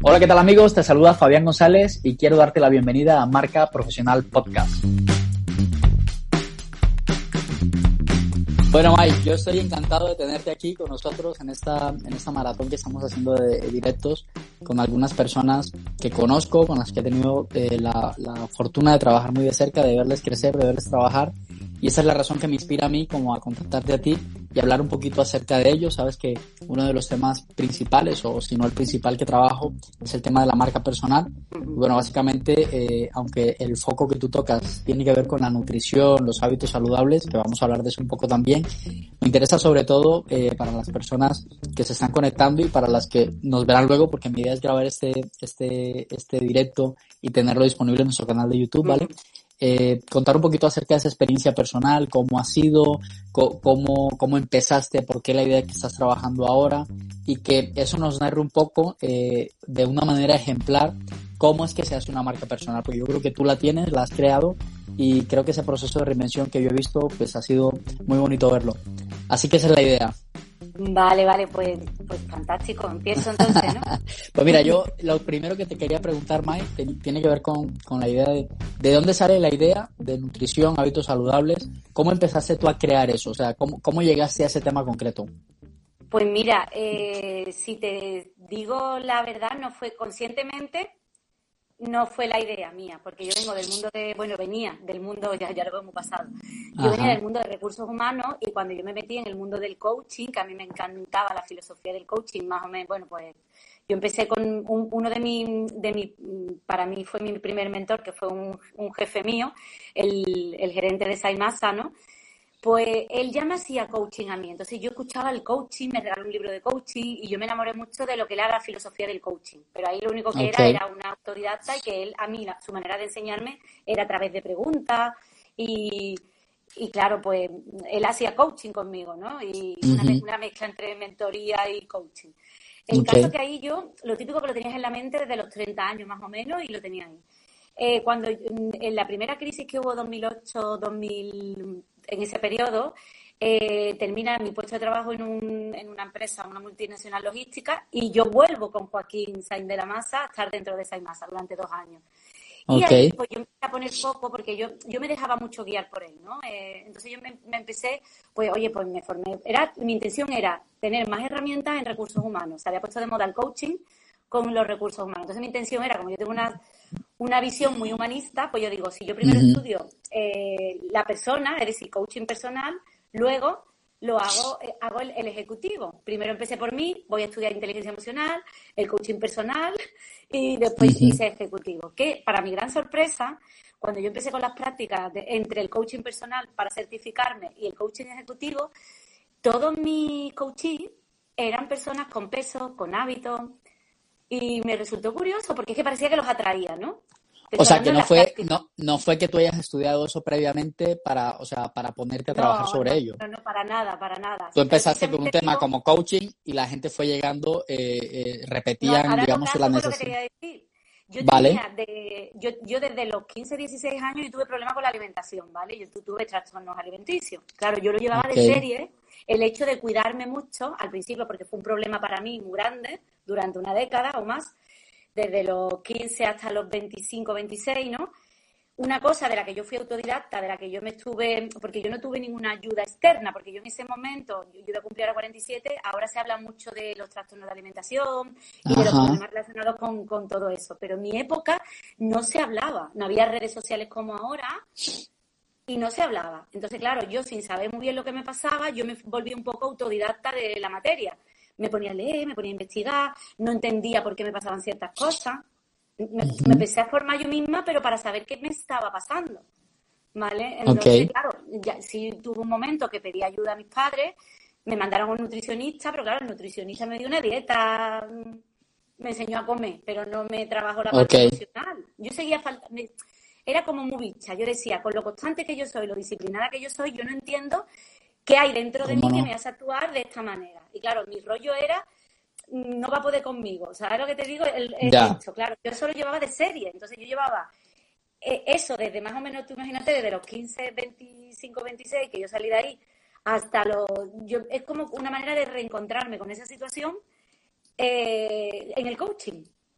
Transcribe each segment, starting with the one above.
Hola, ¿qué tal amigos? Te saluda Fabián González y quiero darte la bienvenida a Marca Profesional Podcast. Bueno, Mike, yo estoy encantado de tenerte aquí con nosotros en esta maratón que estamos haciendo de directos con algunas personas que conozco, con las que he tenido la fortuna de trabajar muy de cerca, de verles crecer, de verles trabajar. Y esa es la razón que me inspira a mí como a contactarte a ti y hablar un poquito acerca de ello. Sabes que uno de los temas principales, o si no el principal que trabajo, es el tema de la marca personal. Y bueno, básicamente, aunque el foco que tú tocas tiene que ver con la nutrición, los hábitos saludables, que vamos a hablar de eso un poco también, me interesa sobre todo para las personas que se están conectando y para las que nos verán luego, porque mi idea es grabar este directo y tenerlo disponible en nuestro canal de YouTube, ¿vale? Contar un poquito acerca de esa experiencia personal, cómo ha sido, cómo empezaste, por qué la idea que estás trabajando ahora, y que eso nos narre un poco de una manera ejemplar cómo es que se hace una marca personal, porque yo creo que tú la tienes, la has creado, y creo que ese proceso de reinvención que yo he visto pues ha sido muy bonito verlo. Así que esa es la idea. Vale, pues fantástico. Empiezo entonces, ¿no? Pues mira, yo lo primero que te quería preguntar, Mike, tiene que ver con la idea de dónde sale la idea de nutrición, hábitos saludables. ¿Cómo empezaste tú a crear eso? O sea, ¿cómo llegaste a ese tema concreto? Pues mira, si te digo la verdad, no fue conscientemente, no fue la idea mía, porque yo vengo del mundo venía del mundo, ya lo hemos pasado. Yo venía del mundo de recursos humanos y cuando yo me metí en el mundo del coaching, que a mí me encantaba la filosofía del coaching, más o menos, bueno, pues yo empecé con uno para mí fue mi primer mentor, que fue un jefe mío, el gerente de Saimasa, ¿no? Pues él ya me hacía coaching a mí. Entonces yo escuchaba el coaching, me regaló un libro de coaching y yo me enamoré mucho de lo que era la filosofía del coaching. Pero ahí lo único que era una autodidacta y que él, a mí, su manera de enseñarme era a través de preguntas y claro, pues él hacía coaching conmigo, ¿no? Y una mezcla entre mentoría y coaching. El caso que ahí yo, lo típico que lo tenías en la mente desde los 30 años más o menos y lo tenía ahí. Cuando en la primera crisis que hubo 2008-2000, en ese periodo, termina mi puesto de trabajo en una empresa, una multinacional logística, y yo vuelvo con Joaquín Sainz de la Masa a estar dentro de Saimasa durante 2 años. Y ahí pues yo empecé a poner foco porque yo me dejaba mucho guiar por él, ¿no? Entonces yo me empecé, pues me formé. Mi intención era tener más herramientas en recursos humanos. Se había puesto de moda el coaching con los recursos humanos. Entonces mi intención era, como yo tengo una visión muy humanista, pues yo digo, si yo primero estudio la persona, es decir, coaching personal, luego lo hago el ejecutivo. Primero empecé por mí, voy a estudiar inteligencia emocional, el coaching personal y después hice ejecutivo. Que para mi gran sorpresa, cuando yo empecé con las prácticas entre el coaching personal para certificarme y el coaching ejecutivo, todos mis coaches eran personas con peso, con hábitos. Y me resultó curioso porque es que parecía que los atraía, ¿no? O sea, que no fue que tú hayas estudiado eso previamente para ponerte a trabajar sobre ello. No, para nada. Tú empezaste con un tema como coaching y la gente fue llegando, repetían, digamos, la necesidad. Yo desde los 15, 16 años yo tuve problemas con la alimentación, ¿vale? Yo tuve trastornos alimenticios. Claro, yo lo llevaba de serie, el hecho de cuidarme mucho al principio, porque fue un problema para mí muy grande durante una década o más, desde los 15 hasta los 25, 26, ¿no? Una cosa de la que yo fui autodidacta, de la que yo porque yo no tuve ninguna ayuda externa, porque yo en ese momento, yo iba a cumplir a 47, ahora se habla mucho de los trastornos de alimentación y de los problemas relacionados con todo eso, pero en mi época no se hablaba, no había redes sociales como ahora y no se hablaba. Entonces, claro, yo sin saber muy bien lo que me pasaba, yo me volví un poco autodidacta de la materia. Me ponía a leer, me ponía a investigar, no entendía por qué me pasaban ciertas cosas. Me empecé a formar yo misma, pero para saber qué me estaba pasando, ¿vale? Entonces, claro, sí tuve un momento que pedí ayuda a mis padres, me mandaron a un nutricionista, pero claro, el nutricionista me dio una dieta, me enseñó a comer, pero no me trabajó la parte emocional. Yo seguía era como muy bicha. Yo decía, con lo constante que yo soy, lo disciplinada que yo soy, yo no entiendo qué hay dentro de mí que me hace actuar de esta manera. Y claro, mi rollo era, no va a poder conmigo. ¿Sabes lo que te digo? Esto, claro, yo solo llevaba de serie. Entonces yo llevaba eso desde más o menos, tú imagínate, desde los 15, 25, 26, que yo salí de ahí, hasta es como una manera de reencontrarme con esa situación en el coaching.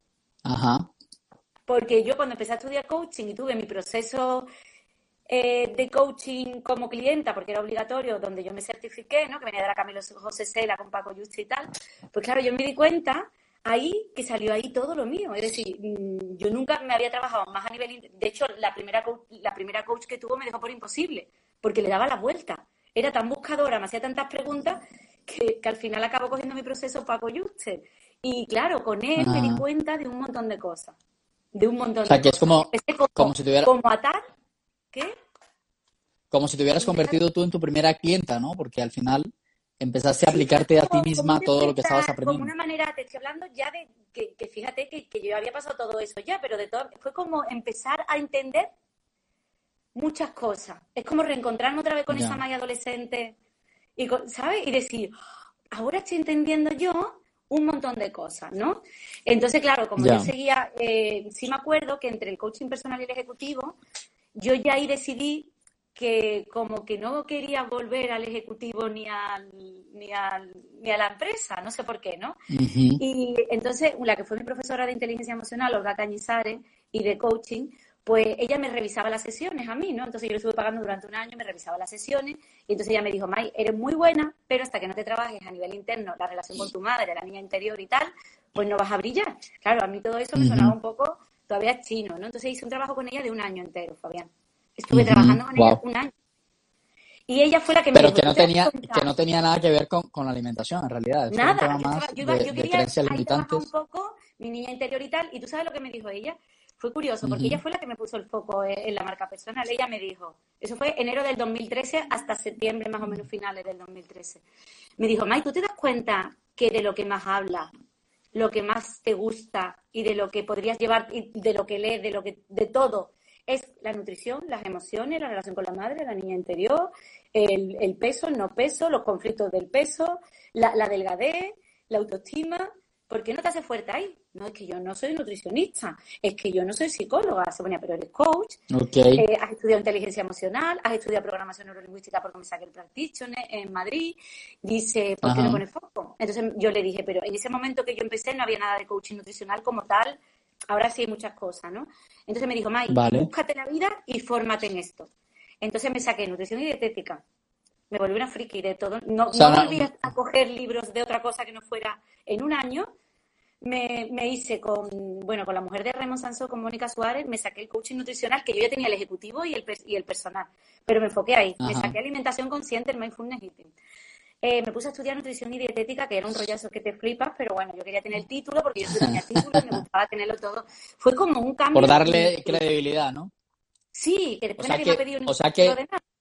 Ajá. Porque yo cuando empecé a estudiar coaching y tuve mi proceso de coaching como clienta, porque era obligatorio, donde yo me certifiqué, ¿no? Que venía de la Camilo José Cela con Paco Yuste y tal, pues claro, yo me di cuenta ahí que salió ahí todo lo mío. Es decir, yo nunca me había trabajado más a nivel... De hecho, la primera coach que tuvo me dejó por imposible, porque le daba la vuelta. Era tan buscadora, me hacía tantas preguntas que al final acabó cogiendo mi proceso Paco Yuste. Y claro, con él me di Ajá. cuenta de un montón de cosas. De un O montón sea, de que es cosas. como, Empecé como si tuviera, como atar, ¿qué? como si te hubieras Empieza convertido tú en tu primera clienta, ¿no? Porque al final empezaste a Sí, fue aplicarte a ti como misma un todo lo que estabas despertar, como aprendiendo. una manera, te estoy hablando ya de que fíjate que yo había pasado todo eso ya, pero de todo, fue como empezar a entender muchas cosas. Es como reencontrarme otra vez con esa Ya, Maya adolescente y, ¿sabes? Y decir, ahora estoy entendiendo yo un montón de cosas, ¿no? Entonces, claro, como yo ya, seguía, sí me acuerdo que entre el coaching personal y el ejecutivo, yo ya ahí decidí que como que no quería volver al ejecutivo ni a la empresa, no sé por qué, ¿no? ujú, Y entonces, la que fue mi profesora de inteligencia emocional, Olga Cañizares, y de coaching, pues ella me revisaba las sesiones a mí, ¿no? Entonces yo le estuve pagando durante un año, me revisaba las sesiones, y entonces ella me dijo, May, eres muy buena, pero hasta que no te trabajes a nivel interno la relación con tu madre, la niña interior y tal, pues no vas a brillar. Claro, a mí todo eso me sonaba ujú, un poco todavía chino, ¿no? Entonces hice un trabajo con ella de un año entero, Fabián. Estuve ujú, trabajando con ella wow. un año. Y ella fue la que me Pero dijo, ¿tú te das que cuenta? no tenía nada que ver con la alimentación, en realidad. Esto era un Nada, tema más yo de quería creencias ahí trabajar un limitantes. poco mi niña interior y tal, y tú sabes lo que me dijo ella. Fue curioso, porque ella Ujú, fue la que me puso el foco en la marca personal. Ella me dijo, eso fue enero del 2013 hasta septiembre, más o menos finales del 2013. Me dijo, May, ¿tú te das cuenta que de lo que más hablas, lo que más te gusta y de lo que podrías llevar, y de lo que lees, de todo, es la nutrición, las emociones, la relación con la madre, la niña interior, el peso, el no peso, los conflictos del peso, la delgadez, la autoestima? ¿Por qué no te haces fuerte ahí? No, es que yo no soy nutricionista, es que yo no soy psicóloga, se ponía, pero eres coach, ok, has estudiado inteligencia emocional, has estudiado programación neurolingüística porque me saqué el practitioner en Madrid. Dice, ¿por qué no ajá, pones foco? Entonces yo le dije, pero en ese momento que yo empecé no había nada de coaching nutricional como tal, ahora sí hay muchas cosas, ¿no? Entonces me dijo, May, vale. búscate la vida y fórmate en esto. Entonces me saqué nutrición y dietética. Me volví una friki de todo. No, O sea, no volví a coger libros de otra cosa que no fuera en un año. Me hice con la mujer de Raymond Sansó, con Mónica Suárez, me saqué el coaching nutricional, que yo ya tenía el ejecutivo y el personal, pero me enfoqué ahí. Me ajá. saqué alimentación consciente, el mindfulness eating. Me puse a estudiar nutrición y dietética, que era un rollazo que te flipas, pero bueno, yo quería tener el título porque yo soy doña título y me gustaba tenerlo todo. Fue como un Por cambio. darle credibilidad, ¿no? Sí, que O después sea nadie me ha que, pedido o ningún sea título que de nada.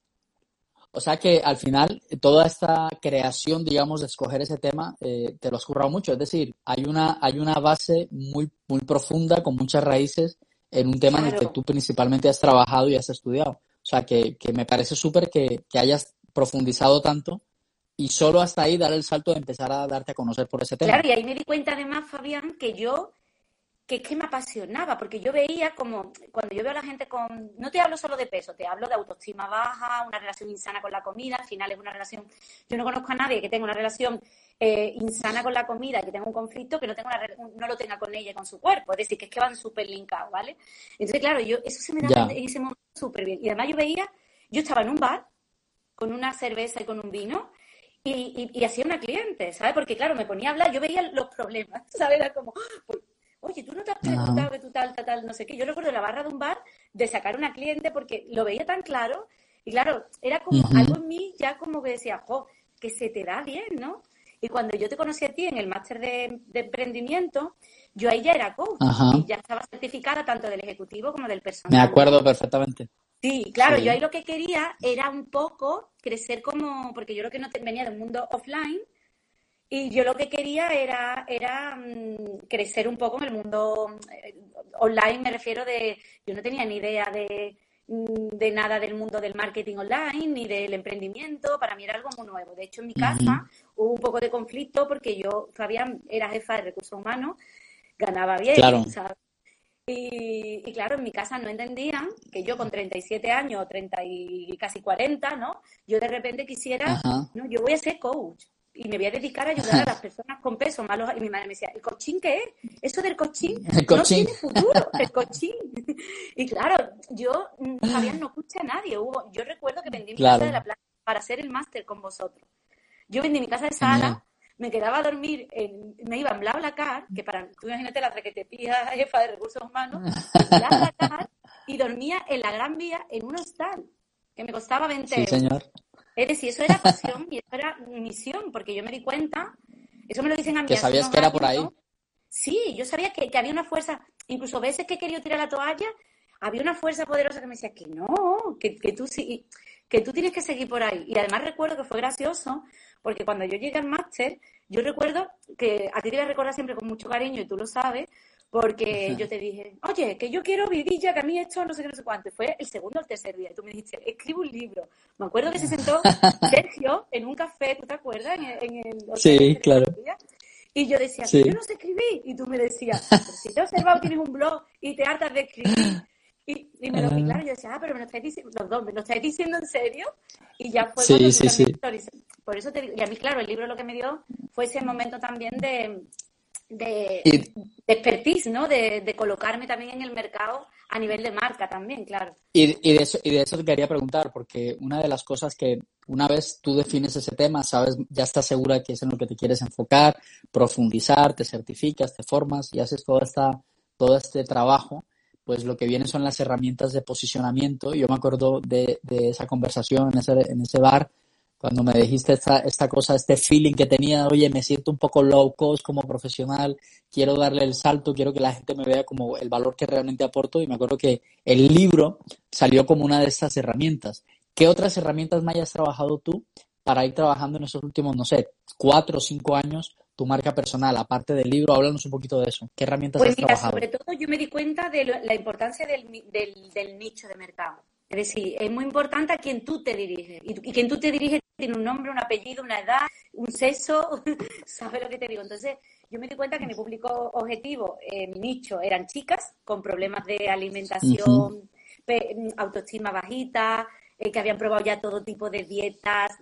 O sea que al final toda esta creación, digamos, de escoger ese tema, te lo has currado mucho. Es decir, hay una base muy, muy profunda, con muchas raíces, en un tema en el que Claro. tú principalmente has trabajado y has estudiado. O sea que me parece súper que hayas profundizado tanto y solo hasta ahí dar el salto de empezar a darte a conocer por ese tema. Claro, y ahí me di cuenta además, Fabián, que es que me apasionaba, porque yo veía como, cuando yo veo a la gente con, no te hablo solo de peso, te hablo de autoestima baja, una relación insana con la comida, al final es una relación, yo no conozco a nadie que tenga una relación insana con la comida y que tenga un conflicto que no, no lo tenga con ella y con su cuerpo, es decir, que es que van súper linkados, ¿vale? Entonces, claro, eso se me daba Ya, en ese momento súper bien, y además yo veía, yo estaba en un bar con una cerveza y con un vino, y hacía una cliente, ¿sabes? Porque claro, me ponía a hablar, yo veía los problemas, ¿sabes? Era como, oye, tú no te has ajá, preguntado que tú tal, no sé qué. Yo recuerdo en la barra de un bar de sacar una cliente porque lo veía tan claro y claro, era como algo ujú, en mí ya como que decía, jo, que se te da bien, ¿no? Y cuando yo te conocí a ti en el máster de emprendimiento, yo ahí ya era coach ajá. y ya estaba certificada tanto del ejecutivo como del Me personal, ¿no? acuerdo perfectamente. Sí, claro, yo ahí Sí, lo que quería era un poco crecer como, porque yo lo que no venía del mundo offline y yo lo que quería era crecer un poco en el mundo online, me refiero yo no tenía ni idea de nada del mundo del marketing online ni del emprendimiento, para mí era algo muy nuevo. De hecho, en mi ujú, casa hubo un poco de conflicto porque yo, Fabián, era jefa de recursos humanos, ganaba bien, claro, ¿sabes? Y claro, en mi casa no entendían que yo con 37 años, 30 y casi 40, ¿no? Yo de repente quisiera, ajá. no, yo voy a ser coach. y me voy a dedicar a ayudar a las personas con peso malos. Y mi madre me decía, ¿el coaching qué es? Eso del coaching El no coaching. tiene futuro, el coaching. Y claro, yo, Fabián, no escuché a nadie. Yo recuerdo que vendí mi casa de la Claro, playa para hacer el máster con vosotros. Yo vendí mi casa de genial. Sala, me quedaba a dormir, me iba en BlaBlaCar, que tú imagínate la requetepía jefa de recursos humanos, en BlaBlaCar, y dormía en la Gran Vía en un hostal, que me costaba Sí, 20 euros. señor. Es decir, eso era pasión y eso era misión, porque yo me di cuenta, eso me lo dicen a mí ¿Que hace sabías unos que era por años, ahí? ¿no? Sí, yo sabía que había una fuerza, incluso veces que he querido tirar la toalla, había una fuerza poderosa que me decía que no, que tú sí, que tú tienes que seguir por ahí. Y además recuerdo que fue gracioso, porque cuando yo llegué al máster, yo recuerdo que a ti te voy a recordar siempre con mucho cariño, y tú lo sabes, porque yo te dije, oye, que yo quiero vivir ya, que a mí esto no sé qué, no sé cuánto. Y fue el segundo o el tercer día, y tú me dijiste, escribe un libro. Me acuerdo que se sentó Sergio en un café, ¿tú te acuerdas? En el hotel Sí, este de claro. Sevilla. Y yo decía, que yo Sí. no sé escribir. Y tú me decías, pero si te he observado, tienes un blog y te hartas de escribir. Y claro, yo decía, pero me lo estáis diciendo, los dos, ¿me lo estáis diciendo en serio? Y ya fue cuando Sí, tú sí, sí. también, por eso te digo, y a mí, claro, el libro lo que me dio fue ese momento también de Y, expertise, ¿no? De colocarme también en el mercado a nivel de marca también, claro. y de eso te quería preguntar, porque una de las cosas que una vez tú defines ese tema, sabes, ya estás segura de que es en lo que te quieres enfocar, profundizar, te certificas, te formas y haces todo este trabajo, pues lo que viene son las herramientas de posicionamiento. Yo me acuerdo de esa conversación en ese bar, cuando me dijiste esta cosa, este feeling que tenía, oye, me siento un poco low cost como profesional, quiero darle el salto, quiero que la gente me vea como el valor que realmente aporto, y me acuerdo que el libro salió como una de estas herramientas. ¿Qué otras herramientas más hayas trabajado tú para ir trabajando en esos últimos, no sé, 4 o 5 años tu marca personal? Aparte del libro, háblanos un poquito de eso. ¿Qué herramientas Pues has mira, trabajado? sobre todo yo me di cuenta de la importancia del nicho de mercado. Es decir, es muy importante a quien tú te diriges. Y quien tú te diriges tiene un nombre, un apellido, una edad, un sexo, ¿sabes lo que te digo? Entonces, yo me di cuenta que mi público objetivo, mi nicho, eran chicas con problemas de Ujú, alimentación, autoestima bajita, que habían probado ya todo tipo de dietas,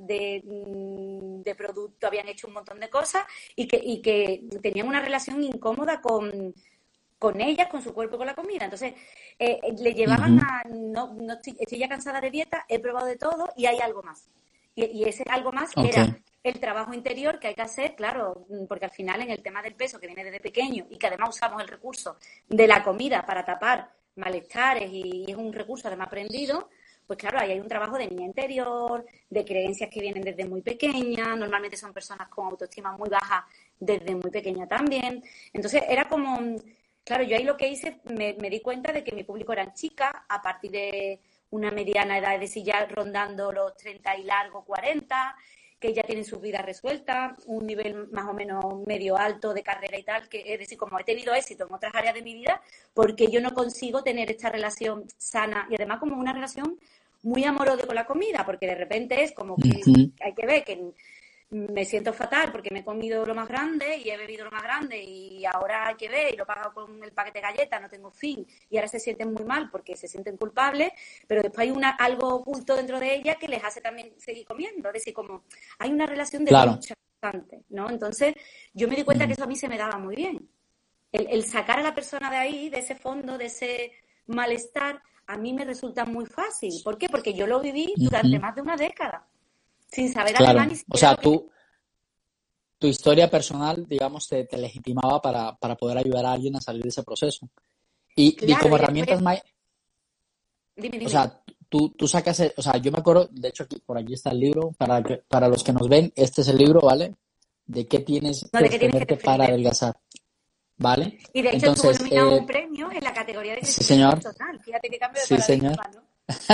de productos, habían hecho un montón de cosas y que tenían una relación incómoda con ellas, con su cuerpo y con la comida. Entonces, le llevaban ujú. a, no, no estoy ya cansada de dieta, he probado de todo y hay algo más. Y ese algo más Ok, era el trabajo interior que hay que hacer, claro, porque al final en el tema del peso que viene desde pequeño y que además usamos el recurso de la comida para tapar malestares y es un recurso además aprendido, pues claro, ahí hay un trabajo de niña interior, de creencias que vienen desde muy pequeña, normalmente son personas con autoestima muy baja desde muy pequeña también. Entonces era como, claro, yo ahí lo que hice, me di cuenta de que mi público eran chicas a partir de una mediana edad, es decir, ya rondando los 30 y largo 40, que ya tienen sus vidas resueltas, un nivel más o menos medio alto de carrera y tal, que es decir, como he tenido éxito en otras áreas de mi vida, porque yo no consigo tener esta relación sana y además como una relación muy amorosa con la comida, porque de repente es como que ujú. hay que ver que me siento fatal porque me he comido lo más grande y he bebido lo más grande y ahora hay que ver y lo he pagado con el paquete de galletas, no tengo fin y ahora se sienten muy mal porque se sienten culpables, pero después hay algo oculto dentro de ella que les hace también seguir comiendo, es decir, como hay una relación de Claro. lucha constante, ¿no? Entonces yo me di cuenta que Ujú, eso a mí se me daba muy bien, el sacar a la persona de ahí, de ese fondo, de ese malestar, a mí me resulta muy fácil. ¿Por qué? Porque yo lo viví durante ujú. más de una década, sin saber además Claro. ni O siquiera sea, lo que yo... tu historia personal, digamos, te legitimaba para poder ayudar a alguien a salir de ese proceso. Y Claro, como y después, herramientas, dime, o dime. sea, tú sacas, o sea, yo me acuerdo, de hecho, por aquí está el libro, para los que nos ven, este es el libro, ¿vale? De qué tienes No, que de qué tienes que desprenderte para desprender. adelgazar, ¿vale? Y de hecho estuvo Entonces, nominado a un premio en la categoría de sí, crecimiento señor, personal. Fíjate qué cambio de sí, señor. paradigma, ¿no?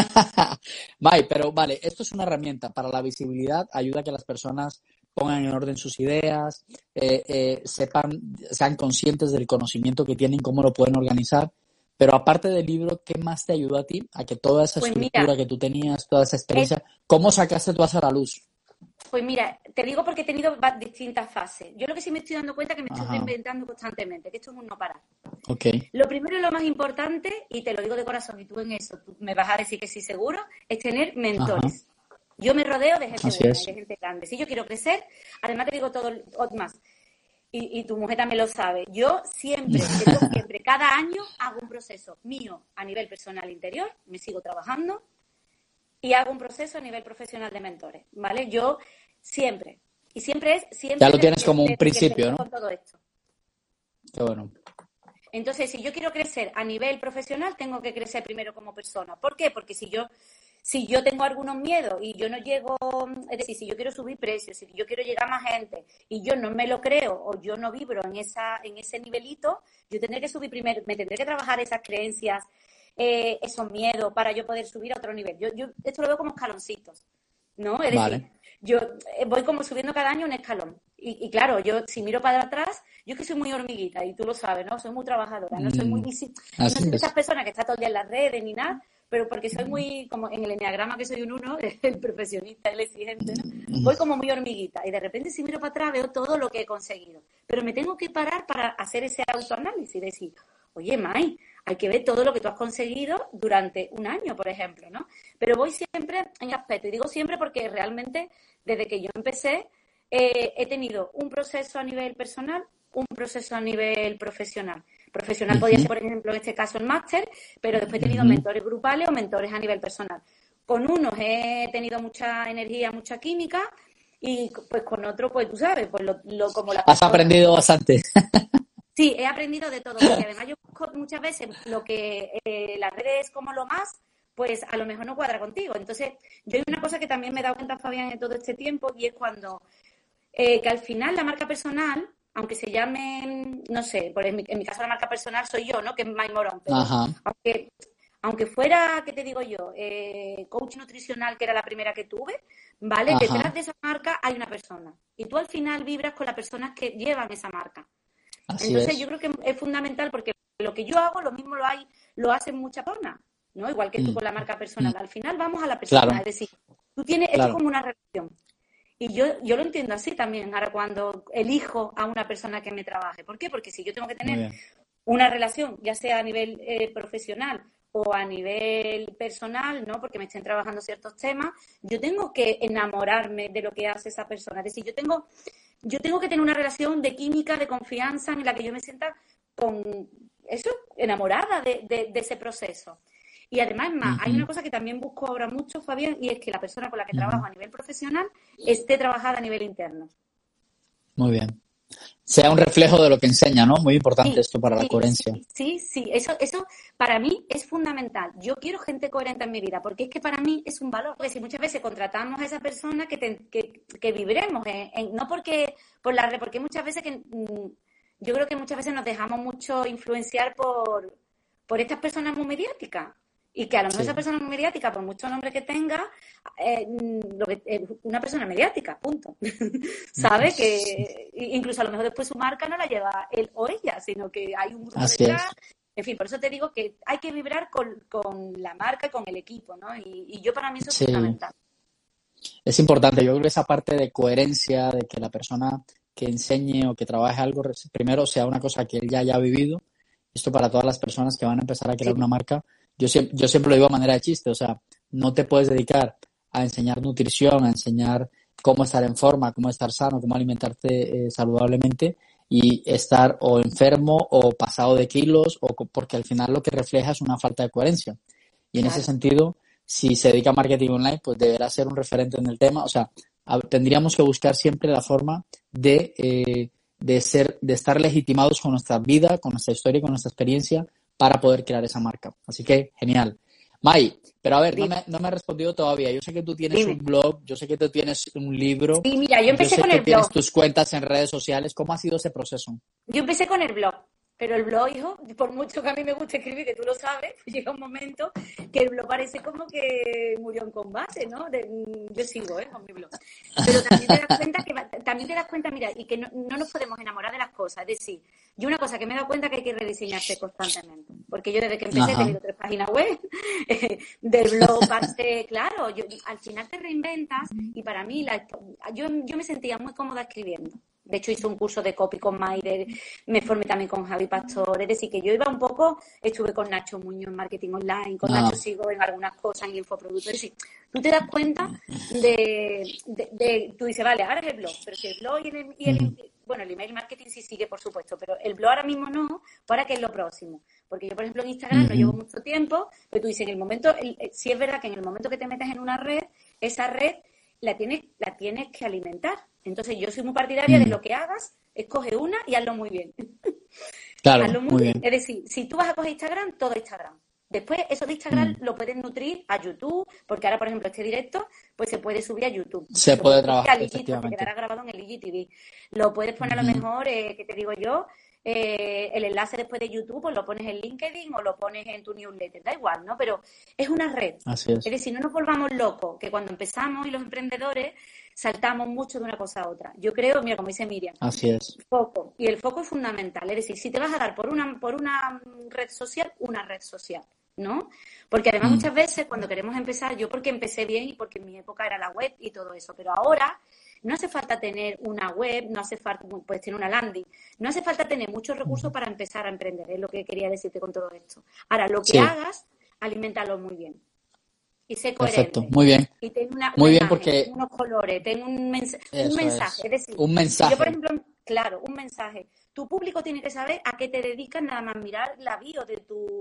Pero vale, esto es una herramienta para la visibilidad, ayuda a que las personas pongan en orden sus ideas, sean conscientes del conocimiento que tienen, cómo lo pueden organizar. Pero aparte del libro, ¿qué más te ayudó a ti? A que toda esa Pues estructura mira, que tú tenías, toda esa es, experiencia, ¿cómo sacaste tú eso a la luz? pues mira, te digo porque he tenido distintas fases. Yo lo que sí me estoy dando cuenta es que me estoy Ajá, reinventando constantemente, que esto es un no parar. ok, Lo primero y lo más importante, y te lo digo de corazón, y tú en eso tú me vas a decir que sí seguro, es tener ajá, mentores. Yo me rodeo de gente Así buena es. y de gente grande. Si yo quiero crecer, además te digo todo más, y tu mujer también lo sabe, yo siempre, cada año hago un proceso mío a nivel personal interior, me sigo trabajando y hago un proceso a nivel profesional de mentores, ¿vale? Yo siempre, y siempre Ya lo tienes como un desde que principio, empecé ¿no? con todo esto. Qué bueno. Entonces, si yo quiero crecer a nivel profesional, tengo que crecer primero como persona. ¿Por qué? Porque si yo tengo algunos miedos y yo no llego, es decir, si yo quiero subir precios, si yo quiero llegar a más gente y yo no me lo creo o yo no vibro en ese nivelito, yo tendré que subir primero, me tendré que trabajar esas creencias, esos miedos para yo poder subir a otro nivel. Yo esto lo veo como escaloncitos, ¿no? Es decir, yo voy como subiendo cada año un escalón. Y claro, yo si miro para atrás, yo es que soy muy hormiguita y tú lo sabes, ¿no? Soy muy trabajadora, no soy muy no soy de esas personas que está todo el día en las redes ni nada, pero porque soy muy, como en el enneagrama que soy un 1, el perfeccionista, el exigente, ¿no? Voy como muy hormiguita y de repente si miro para atrás veo todo lo que he conseguido. Pero me tengo que parar para hacer ese autoanálisis y decir, oye, Mai, hay que ver todo lo que tú has conseguido durante un año, por ejemplo, ¿no? Pero voy siempre en aspecto, y digo siempre porque realmente desde que yo empecé he tenido un proceso a nivel personal, un proceso a nivel profesional. Profesional podía ser, por ejemplo, en este caso el máster, pero después he tenido mentores grupales o mentores a nivel personal. Con unos he tenido mucha energía, mucha química, y pues con otros, pues tú sabes, pues como la Has aprendido bastante. Sí, he aprendido de todo, porque además yo busco muchas veces lo que las redes como lo más, pues a lo mejor no cuadra contigo. Entonces, yo hay una cosa que también me he dado cuenta, Fabián, en todo este tiempo, y es cuando que al final la marca personal, aunque se llame, no sé, en mi caso la marca personal soy yo, ¿no? Que es Mai Morón, pero aunque fuera, ¿qué te digo yo? Coach nutricional, que era la primera que tuve, ¿vale? Detrás de esa marca hay una persona. Y tú al final vibras con las personas que llevan esa marca. Entonces yo creo que es fundamental porque lo que yo hago, lo mismo lo hacen muchas personas, ¿no? Igual que tú con la marca personal. Al final vamos a la persona, es decir, tú tienes, esto es como una relación. Y yo lo entiendo así también, ahora cuando elijo a una persona que me trabaje. ¿Por qué? Porque si yo tengo que tener una relación, ya sea a nivel profesional o a nivel personal, ¿no? Porque me estén trabajando ciertos temas, yo tengo que enamorarme de lo que hace esa persona. Es decir, yo tengo que tener una relación de química, de confianza, en la que yo me sienta enamorada de ese proceso. Y además, hay una cosa que también busco ahora mucho, Fabián, y es que la persona con la que trabajo a nivel profesional esté trabajada a nivel interno. Muy bien. Sea un reflejo de lo que enseña, ¿no? Muy importante esto para la coherencia. Sí, eso para mí es fundamental. Yo quiero gente coherente en mi vida, porque es que para mí es un valor. Porque si muchas veces contratamos a esa persona que vibremos, no porque por la red, porque muchas veces yo creo que muchas veces nos dejamos mucho influenciar por estas personas muy mediáticas. Y que a lo mejor esa persona muy mediática, por mucho nombre que tenga, una persona mediática, punto. ¿Sabe? Que incluso a lo mejor después su marca no la lleva él o ella, sino que hay un grupo detrás. En fin, por eso te digo que hay que vibrar con la marca y con el equipo, ¿no? Y yo para mí eso es fundamental. Es importante, yo creo que esa parte de coherencia, de que la persona que enseñe o que trabaje algo, primero sea una cosa que él ya haya vivido. Esto para todas las personas que van a empezar a crear una marca. Yo siempre lo digo a manera de chiste, o sea, no te puedes dedicar a enseñar nutrición, a enseñar cómo estar en forma, cómo estar sano, cómo alimentarte saludablemente y estar o enfermo o pasado de kilos, porque al final lo que refleja es una falta de coherencia. Y en ese sentido, si se dedica a marketing online, pues deberá ser un referente en el tema. O sea, tendríamos que buscar siempre la forma de estar legitimados con nuestra vida, con nuestra historia y con nuestra experiencia para poder crear esa marca. Así que, genial. Mai, pero a ver, no me has respondido todavía. Yo sé que tú tienes un blog, yo sé que tú tienes un libro. Sí, mira, yo empecé con el blog. Tienes tus cuentas en redes sociales. ¿Cómo ha sido ese proceso? Yo empecé con el blog. Pero el blog, hijo, por mucho que a mí me gusta escribir, que tú lo sabes, llega un momento que el blog parece como que murió en combate, ¿no? Yo sigo, con mi blog. Pero también te das cuenta, mira, y que no nos podemos enamorar de las cosas. Es decir, yo una cosa que me he dado cuenta que hay que rediseñarse constantemente. Porque yo desde que empecé he tenido 3 páginas web, del blog pasé, claro, al final te reinventas y para mí yo me sentía muy cómoda escribiendo. De hecho, hice un curso de copy con Maider, me formé también con Javi Pastor. Es decir, que yo iba un poco, estuve con Nacho Muñoz en marketing online, con Nacho sigo en algunas cosas en infoproductos. Es decir, tú te das cuenta tú dices, vale, ahora es el blog, pero si el blog bueno, el email marketing sí sigue, por supuesto, pero el blog ahora mismo no, ¿para qué es lo próximo? Porque yo, por ejemplo, en Instagram no llevo mucho tiempo, pero tú dices, en el momento, sí es verdad que en el momento que te metes en una red, esa red la tienes que alimentar. Entonces, yo soy muy partidaria de lo que hagas, escoge una y hazlo muy bien. Claro, hazlo muy bien. Es decir, si tú vas a coger Instagram, todo Instagram. Después, eso de Instagram lo puedes nutrir a YouTube, porque ahora, por ejemplo, este directo, pues se puede subir a YouTube. Se puede trabajar, efectivamente. Se quedará grabado en el IGTV. Lo puedes poner a lo mejor, ¿qué te digo yo? El enlace después de YouTube, pues lo pones en LinkedIn o lo pones en tu newsletter, da igual, ¿no? Pero es una red. Así es. Es decir, no nos volvamos locos, que cuando empezamos y los emprendedores saltamos mucho de una cosa a otra. Yo creo, mira, como dice Miriam, así es. Foco. Y el foco es fundamental. Es decir, si te vas a dar por una red social, una red social, ¿no? Porque además muchas veces cuando queremos empezar, yo porque empecé bien y porque en mi época era la web y todo eso, pero ahora no hace falta tener una web, no hace falta, pues tener una landing, no hace falta tener muchos recursos para empezar a emprender, es lo que quería decirte con todo esto. Ahora, lo que hagas, aliméntalo muy bien. Y sé coherente. Perfecto, muy bien. Y ten una muy bien, imagen, porque unos colores, ten un mensaje. Es decir, un mensaje. Yo, por ejemplo, claro, un mensaje. Tu público tiene que saber a qué te dedicas, nada más mirar la bio de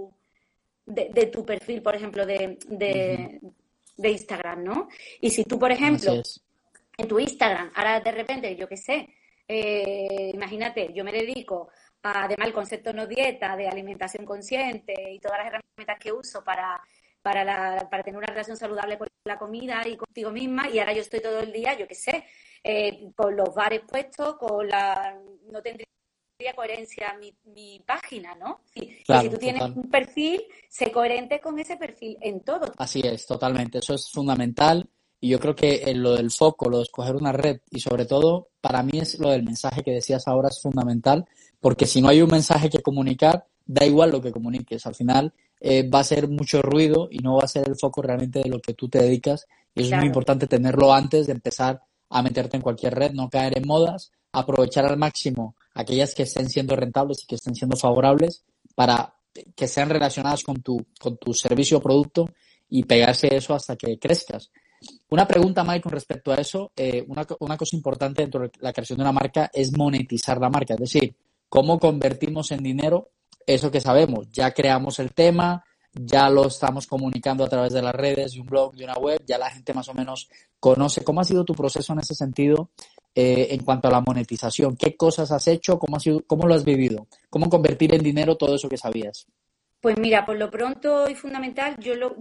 tu perfil, por ejemplo, de Instagram, ¿no? Y si tú, por ejemplo, en tu Instagram, ahora de repente, yo qué sé, imagínate, yo me dedico además el concepto no dieta, de alimentación consciente y todas las herramientas que uso para tener una relación saludable con la comida y contigo misma, y ahora yo estoy todo el día, yo qué sé, con los bares puestos, no tendría coherencia mi página, ¿no? Claro, si tú tienes un perfil, sé coherente con ese perfil en todo. Así es, totalmente, eso es fundamental, y yo creo que lo del foco, lo de escoger una red, y sobre todo, para mí es lo del mensaje que decías ahora es fundamental, porque si no hay un mensaje que comunicar, da igual lo que comuniques, al final va a ser mucho ruido y no va a ser el foco realmente de lo que tú te dedicas, y eso es muy importante tenerlo antes de empezar a meterte en cualquier red, no caer en modas, aprovechar al máximo aquellas que estén siendo rentables y que estén siendo favorables para que sean relacionadas con tu servicio o producto y pegarse eso hasta que crezcas. Una pregunta, Mike, con respecto a eso, una cosa importante dentro de la creación de una marca es monetizar la marca, es decir, cómo convertimos en dinero eso que sabemos. Ya creamos el tema, ya lo estamos comunicando a través de las redes, de un blog, de una web, ya la gente más o menos conoce. ¿Cómo ha sido tu proceso en ese sentido en cuanto a la monetización? ¿Qué cosas has hecho? ¿Cómo lo has vivido? ¿Cómo convertir en dinero todo eso que sabías? Pues mira, por lo pronto y fundamental,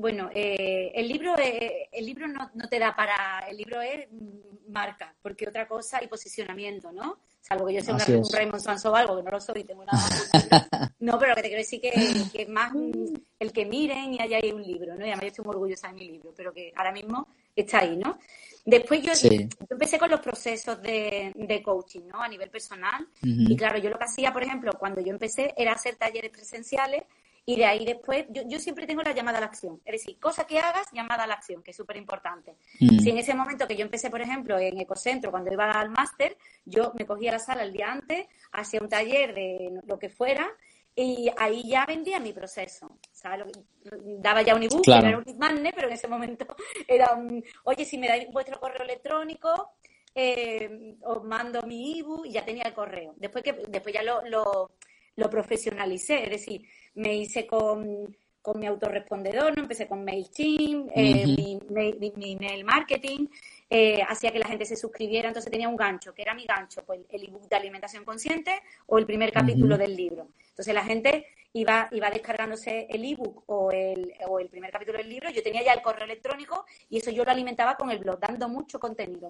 el libro no te da el libro es marca, porque otra cosa y posicionamiento, ¿no? Salvo que yo sea un Raymond Sanz o algo, que no lo soy, tengo nada más. No, pero lo que te quiero decir que es más el que miren y haya ahí un libro, ¿no? Y además yo estoy muy orgullosa de mi libro, pero que ahora mismo está ahí, ¿no? Después yo empecé con los procesos de coaching, ¿no? A nivel personal. Y claro, yo lo que hacía, por ejemplo, cuando yo empecé era hacer talleres presenciales. Y de ahí después, yo siempre tengo la llamada a la acción. Es decir, cosa que hagas, llamada a la acción, que es súper importante. Si en ese momento que yo empecé, por ejemplo, en Ecocentro, cuando iba al máster, yo me cogía la sala el día antes, hacía un taller de lo que fuera, y ahí ya vendía mi proceso. ¿Sabes? Daba ya un ebook, claro. Era un lead magnet, pero en ese momento era oye, si me dais vuestro correo electrónico, os mando mi ebook, y ya tenía el correo. Después ya lo profesionalicé, es decir, me hice con mi autorrespondedor, ¿no? Empecé con MailChimp, mi email marketing, hacía que la gente se suscribiera, entonces tenía un gancho, que era mi gancho, pues el ebook de alimentación consciente o el primer capítulo del libro. Entonces la gente iba descargándose el ebook o el primer capítulo del libro, yo tenía ya el correo electrónico y eso yo lo alimentaba con el blog, dando mucho contenido.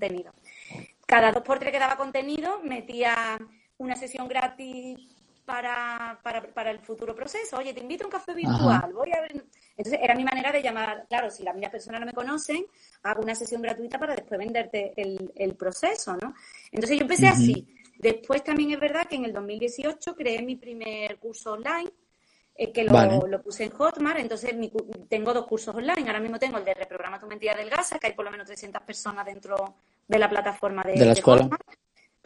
Cada 2x3 que daba contenido, metía una sesión gratis para el futuro proceso. Oye, te invito a un café virtual, voy a ver. Entonces era mi manera de llamar, claro, si las mismas personas no me conocen, hago una sesión gratuita para después venderte el proceso, ¿no? Entonces yo empecé así. Después también es verdad que en el 2018 creé mi primer curso online, que lo puse en Hotmart. Entonces tengo 2 cursos online. Ahora mismo tengo el de Reprograma tu mentira adelgaza, que hay por lo menos 300 personas dentro de la plataforma de la escuela. Hotmart.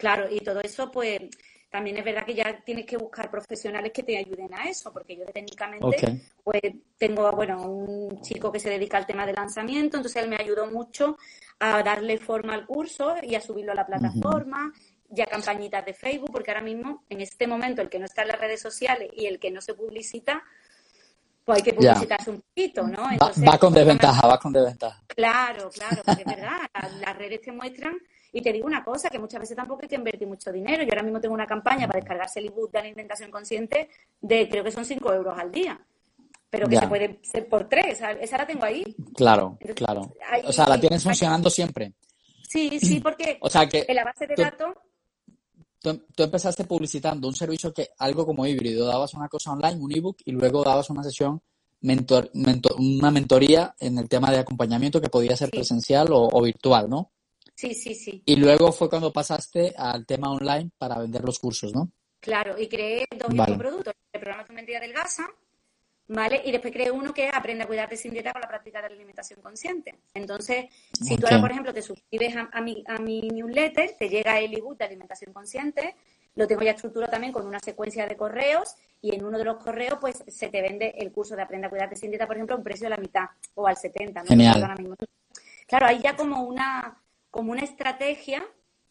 Claro, y todo eso, pues, también es verdad que ya tienes que buscar profesionales que te ayuden a eso, porque yo técnicamente, Ok, pues, tengo, bueno, un chico que se dedica al tema de lanzamiento, entonces él me ayudó mucho a darle forma al curso y a subirlo a la ujú, plataforma, ya campañitas de Facebook, porque ahora mismo, en este momento, el que no está en las redes sociales y el que no se publicita, pues hay que ya. publicitarse un poquito, ¿no? Va Entonces, con desventaja, va con desventaja. claro, claro, porque es verdad, las redes te muestran, y te digo una cosa, que muchas veces tampoco hay que invertir mucho dinero. Yo ahora mismo tengo una campaña para descargarse el ebook de alimentación consciente de, creo que son 5 euros al día, pero que se Ya, puede ser por 3, esa la tengo ahí. claro, Entonces, claro. O sea, la tienes funcionando siempre. sí, sí, porque O sea que en la base de tú, datos, tú empezaste publicitando un servicio que algo como híbrido, dabas una cosa online, un ebook, y luego dabas una sesión, una mentoría en el tema de acompañamiento que podía ser sí, presencial o virtual, ¿no? sí, sí, sí. Y luego fue cuando pasaste al tema online para vender los cursos, ¿no? Claro, y creé dos Vale. infoproductos, el programa Tu Mente Adelgaza, ¿vale? Y después creé uno que es Aprende a cuidarte sin dieta con la práctica de la alimentación consciente. Entonces, si tú Ok. ahora, por ejemplo, te suscribes a mi newsletter, te llega el ebook de alimentación consciente, lo tengo ya estructurado también con una secuencia de correos y en uno de los correos pues se te vende el curso de Aprende a cuidarte sin dieta, por ejemplo, a un precio de la mitad o al 70, no recuerdo Genial. ahora mismo. Claro, hay ya como una estrategia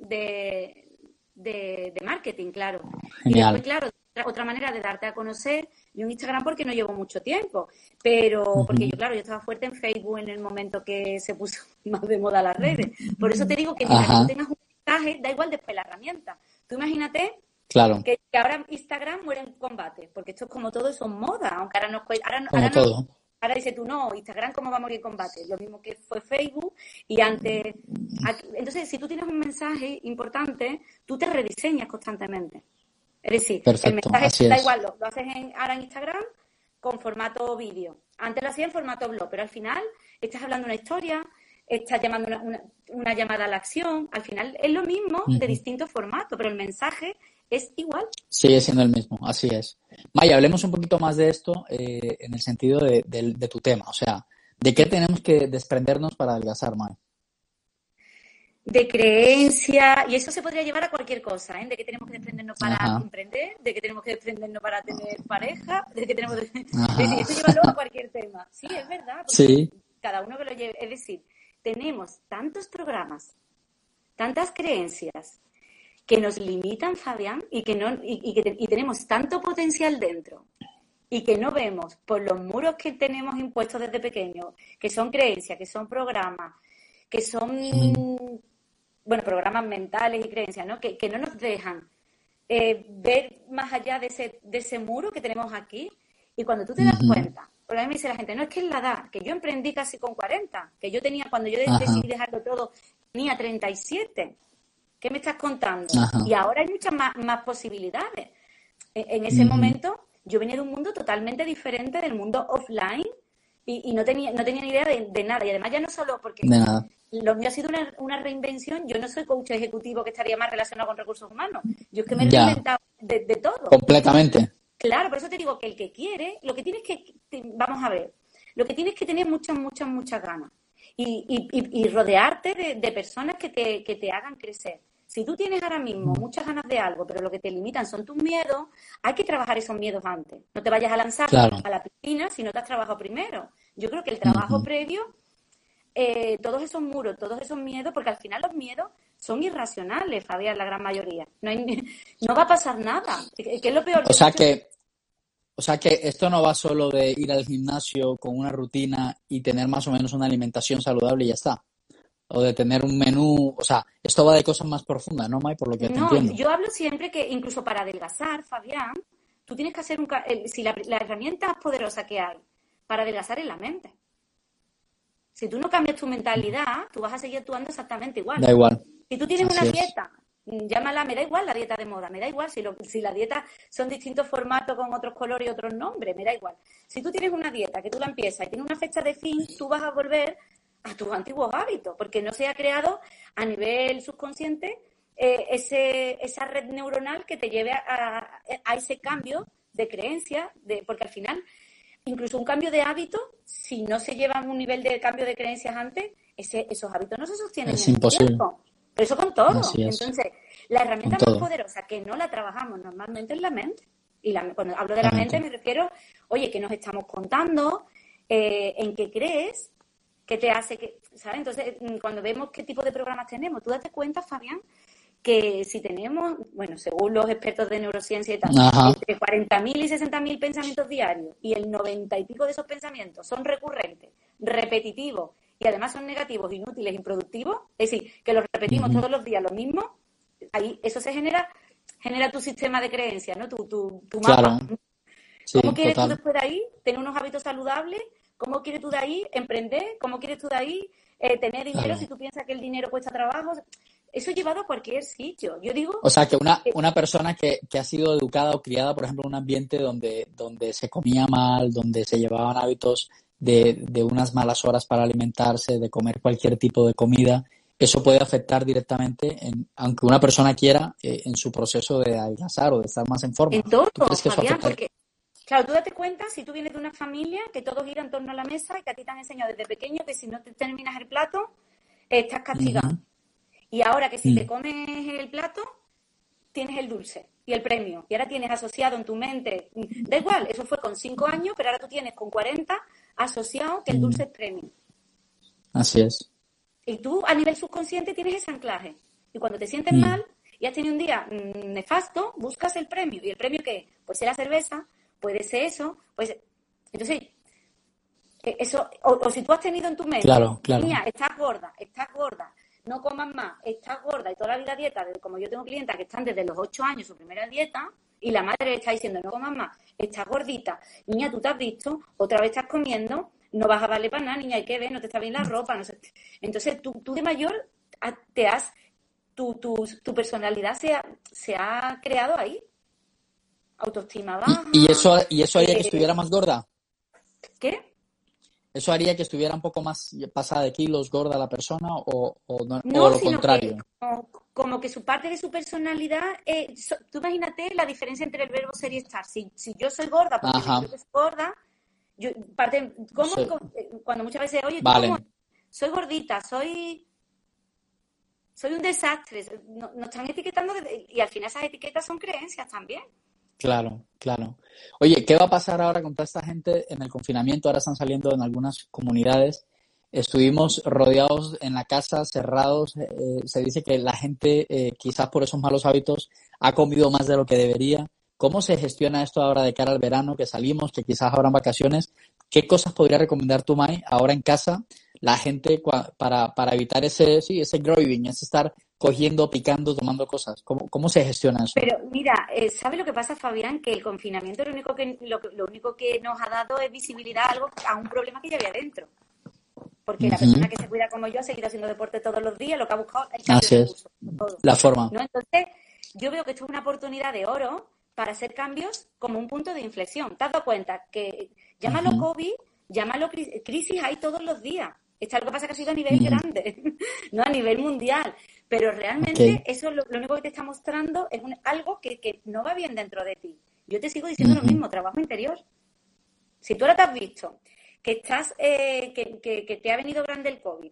de marketing, claro. Y después, Genial. claro, otra manera de darte a conocer, yo en Instagram porque no llevo mucho tiempo, pero porque Ujú. yo, claro, yo estaba fuerte en Facebook en el momento que se puso más de moda las redes. Por eso te digo que mientras que tú Ajá. tengas un mensaje, da igual después la herramienta. Tú imagínate Claro. que ahora Instagram muere en combate, porque esto es como todo, eso es moda, aunque ahora nos cuesta, Como todo. ahora dices tú, no, Instagram cómo va a morir en combate, lo mismo que fue Facebook y antes. Entonces, si tú tienes un mensaje importante, tú te rediseñas constantemente. Es decir, el Perfecto. mensaje Así da es. igual, lo haces ahora en Instagram con formato vídeo. Antes lo hacía en formato blog, pero al final estás hablando una historia, estás llamando una llamada a la acción. Al final es lo mismo de Ujú. distintos formatos, pero el mensaje es igual. Sigue siendo el mismo. Así es. Maya, hablemos un poquito más de esto en el sentido de tu tema. O sea, ¿de qué Sí. tenemos que desprendernos para adelgazar, Maya? De creencia, y eso se podría llevar a cualquier cosa, ¿eh? De que tenemos que desprendernos para Ajá. emprender, de que tenemos que desprendernos para tener pareja, de que tenemos que... Es decir, Ajá. esto llévalo a cualquier tema. Sí, es verdad, porque Sí. cada uno que lo lleve, es decir, tenemos tantos programas, tantas creencias que nos limitan, Fabián, y que no, y tenemos tanto potencial dentro y que no vemos por los muros que tenemos impuestos desde pequeños, que son creencias, que son programas, que Ujú. son, bueno, programas mentales y creencias, ¿no? Que no nos dejan ver más allá de ese muro que tenemos aquí. Y cuando tú te das Ujú. cuenta, porque a mí me dice la gente, no es que es la edad, que yo emprendí casi con 40, que yo tenía, cuando yo Ajá. decidí dejarlo todo, tenía 37. ¿Qué me estás contando? Ajá. Y ahora hay muchas más posibilidades. En ese Ujú. momento yo venía de un mundo totalmente diferente del mundo offline y no tenía ni idea de nada. Y además ya no solo porque De nada. lo mío ha sido una reinvención. Yo no soy coach ejecutivo que estaría más relacionado con recursos humanos. Yo es que me he Ya. reinventado de todo. Completamente. Claro, por eso te digo que el que quiere, lo que tienes vamos a ver, lo que tienes que tener muchas, muchas, muchas ganas y rodearte de personas que te hagan crecer. Si tú tienes ahora mismo muchas ganas de algo, pero lo que te limitan son tus miedos, hay que trabajar esos miedos antes. No te vayas a lanzar Claro. a la piscina si no te has trabajado primero. Yo creo que el trabajo Ujú. previo, todos esos muros, todos esos miedos, porque al final los miedos son irracionales, Fabián, la gran mayoría. No va a pasar nada. ¿Qué es lo peor? O Yo sea escucho. que, o sea que esto no va solo de ir al gimnasio con una rutina y tener más o menos una alimentación saludable y ya está. O de tener un menú, o sea, esto va de cosas más profundas, ¿no, May? Por lo que te No, entiendo. yo hablo siempre que incluso para adelgazar, Fabián, tú tienes que hacer si la herramienta más poderosa que hay para adelgazar es la mente. Si tú no cambias tu mentalidad, tú vas a seguir actuando exactamente igual. Da igual. Si tú tienes una Así es. dieta, llámala, me da igual la dieta de moda, me da igual si la dieta son distintos formatos con otros colores y otros nombres, me da igual. Si tú tienes una dieta que tú la empiezas y tienes una fecha de fin, tú vas a volver a tus antiguos hábitos, porque no se ha creado a nivel subconsciente esa red neuronal que te lleve a ese cambio de creencia, porque al final, incluso un cambio de hábito, si no se lleva a un nivel de cambio de creencias antes, esos hábitos no se sostienen Es en el imposible. tiempo. Pero eso con todo. Así es. Entonces, La con herramienta más todo. poderosa que no la trabajamos normalmente es la mente. Y cuando hablo de La la mente mente. me refiero, oye, ¿qué nos estamos contando? ¿En qué crees? ¿Qué te hace que, ¿sabes? Entonces, cuando vemos qué tipo de programas tenemos, tú date cuenta, Fabián, que si tenemos, bueno, según los expertos de neurociencia y tal, Ajá, entre 40.000 y 60.000 pensamientos diarios y el 90 y pico de esos pensamientos son recurrentes, repetitivos y además son negativos, inútiles, improductivos, es decir, que los repetimos ujú, todos los días lo mismo, ahí eso se genera tu sistema de creencias, ¿no? Tu claro, mapa. ¿Cómo sí, quieres tú total. después de ahí tener unos hábitos saludables? ¿Cómo quieres tú de ahí emprender? ¿Cómo quieres tú de ahí tener dinero si Claro. tú piensas que el dinero cuesta trabajo? Eso llevado a cualquier sitio. Yo digo O sea, que que una persona que ha sido educada o criada, por ejemplo, en un ambiente donde se comía mal, donde se llevaban hábitos de unas malas horas para alimentarse, de comer cualquier tipo de comida, eso puede afectar directamente, aunque una persona quiera, en su proceso de adelgazar o de estar más en en forma. ¿Tú todo, crees que eso Fabián, afecta? porque, claro, tú date cuenta si tú vienes de una familia que todos giran en torno a la mesa y que a ti te han enseñado desde pequeño que si no te terminas el plato, estás castigado. Ujú, Y ahora que si te mm, comes el plato, tienes el dulce y el premio. Y ahora tienes asociado en tu mente, da igual, eso fue con 5 años, pero ahora tú tienes con 40 asociado que el mm, dulce es premio. así es. Y tú a nivel subconsciente tienes ese anclaje. Y cuando te sientes Mm, mal y has tenido un día nefasto, buscas el premio. ¿Y el premio qué? Puede ser la cerveza, puede ser eso, pues entonces eso, o si tú has tenido en tu mente, claro, claro. niña, estás gorda, no comas más, estás gorda y toda la vida dieta, como yo tengo clientas que están desde los 8 años su primera dieta y la madre le está diciendo no comas más, estás gordita, niña, tú te has visto, otra vez estás comiendo, no vas a valer para nada, niña, hay que ver, no te está bien la ropa, no sé. Entonces tú de mayor te has, tu personalidad se ha creado ahí, autoestima baja, Y eso haría que estuviera más gorda? ¿qué? ¿Eso haría que estuviera un poco más pasada de kilos, gorda la persona o No, lo sino que contrario? como que su parte de su personalidad, tú imagínate la diferencia entre el verbo ser y estar. Si yo soy gorda porque me Ajá, creo que soy gorda, yo parte, ¿cómo? sí, Cuando muchas veces, oye, ¿tú cómo? vale, Soy gordita, soy un desastre. Nos están etiquetando y al final esas etiquetas son creencias también. claro, claro. Oye, ¿qué va a pasar ahora con toda esta gente en el confinamiento? Ahora están saliendo en algunas comunidades. Estuvimos rodeados en la casa, cerrados. Se dice que la gente, quizás por esos malos hábitos, ha comido más de lo que debería. ¿Cómo se gestiona esto ahora de cara al verano, que salimos, que quizás habrán vacaciones? ¿Qué cosas podría recomendar tú, Mai, ahora en casa, la gente para evitar ese, sí, ese craving, ese estar cogiendo, picando, tomando cosas? ¿Cómo se gestiona eso? Pero mira, ¿sabes lo que pasa, Fabián? Que el confinamiento lo único que nos ha dado es visibilidad a un problema que ya había dentro. Porque la Ujú, persona que se cuida como yo ha seguido haciendo deporte todos los días, lo que ha buscado es el cambio así de es, uso, todo. la forma. ¿No? Entonces, yo veo que esto es una oportunidad de oro para hacer cambios como un punto de inflexión. ¿Te has dado cuenta que llámalo Ujú, COVID, llámalo crisis hay todos los días? Esto es algo que pasa que ha sido a nivel ujú, grande, no a nivel mundial. Pero ok, realmente eso lo único que te está mostrando es algo que no va bien dentro de ti. Yo te sigo diciendo lo ujú, mismo, trabajo interior. Si tú ahora te has visto que estás, que te ha venido grande el COVID,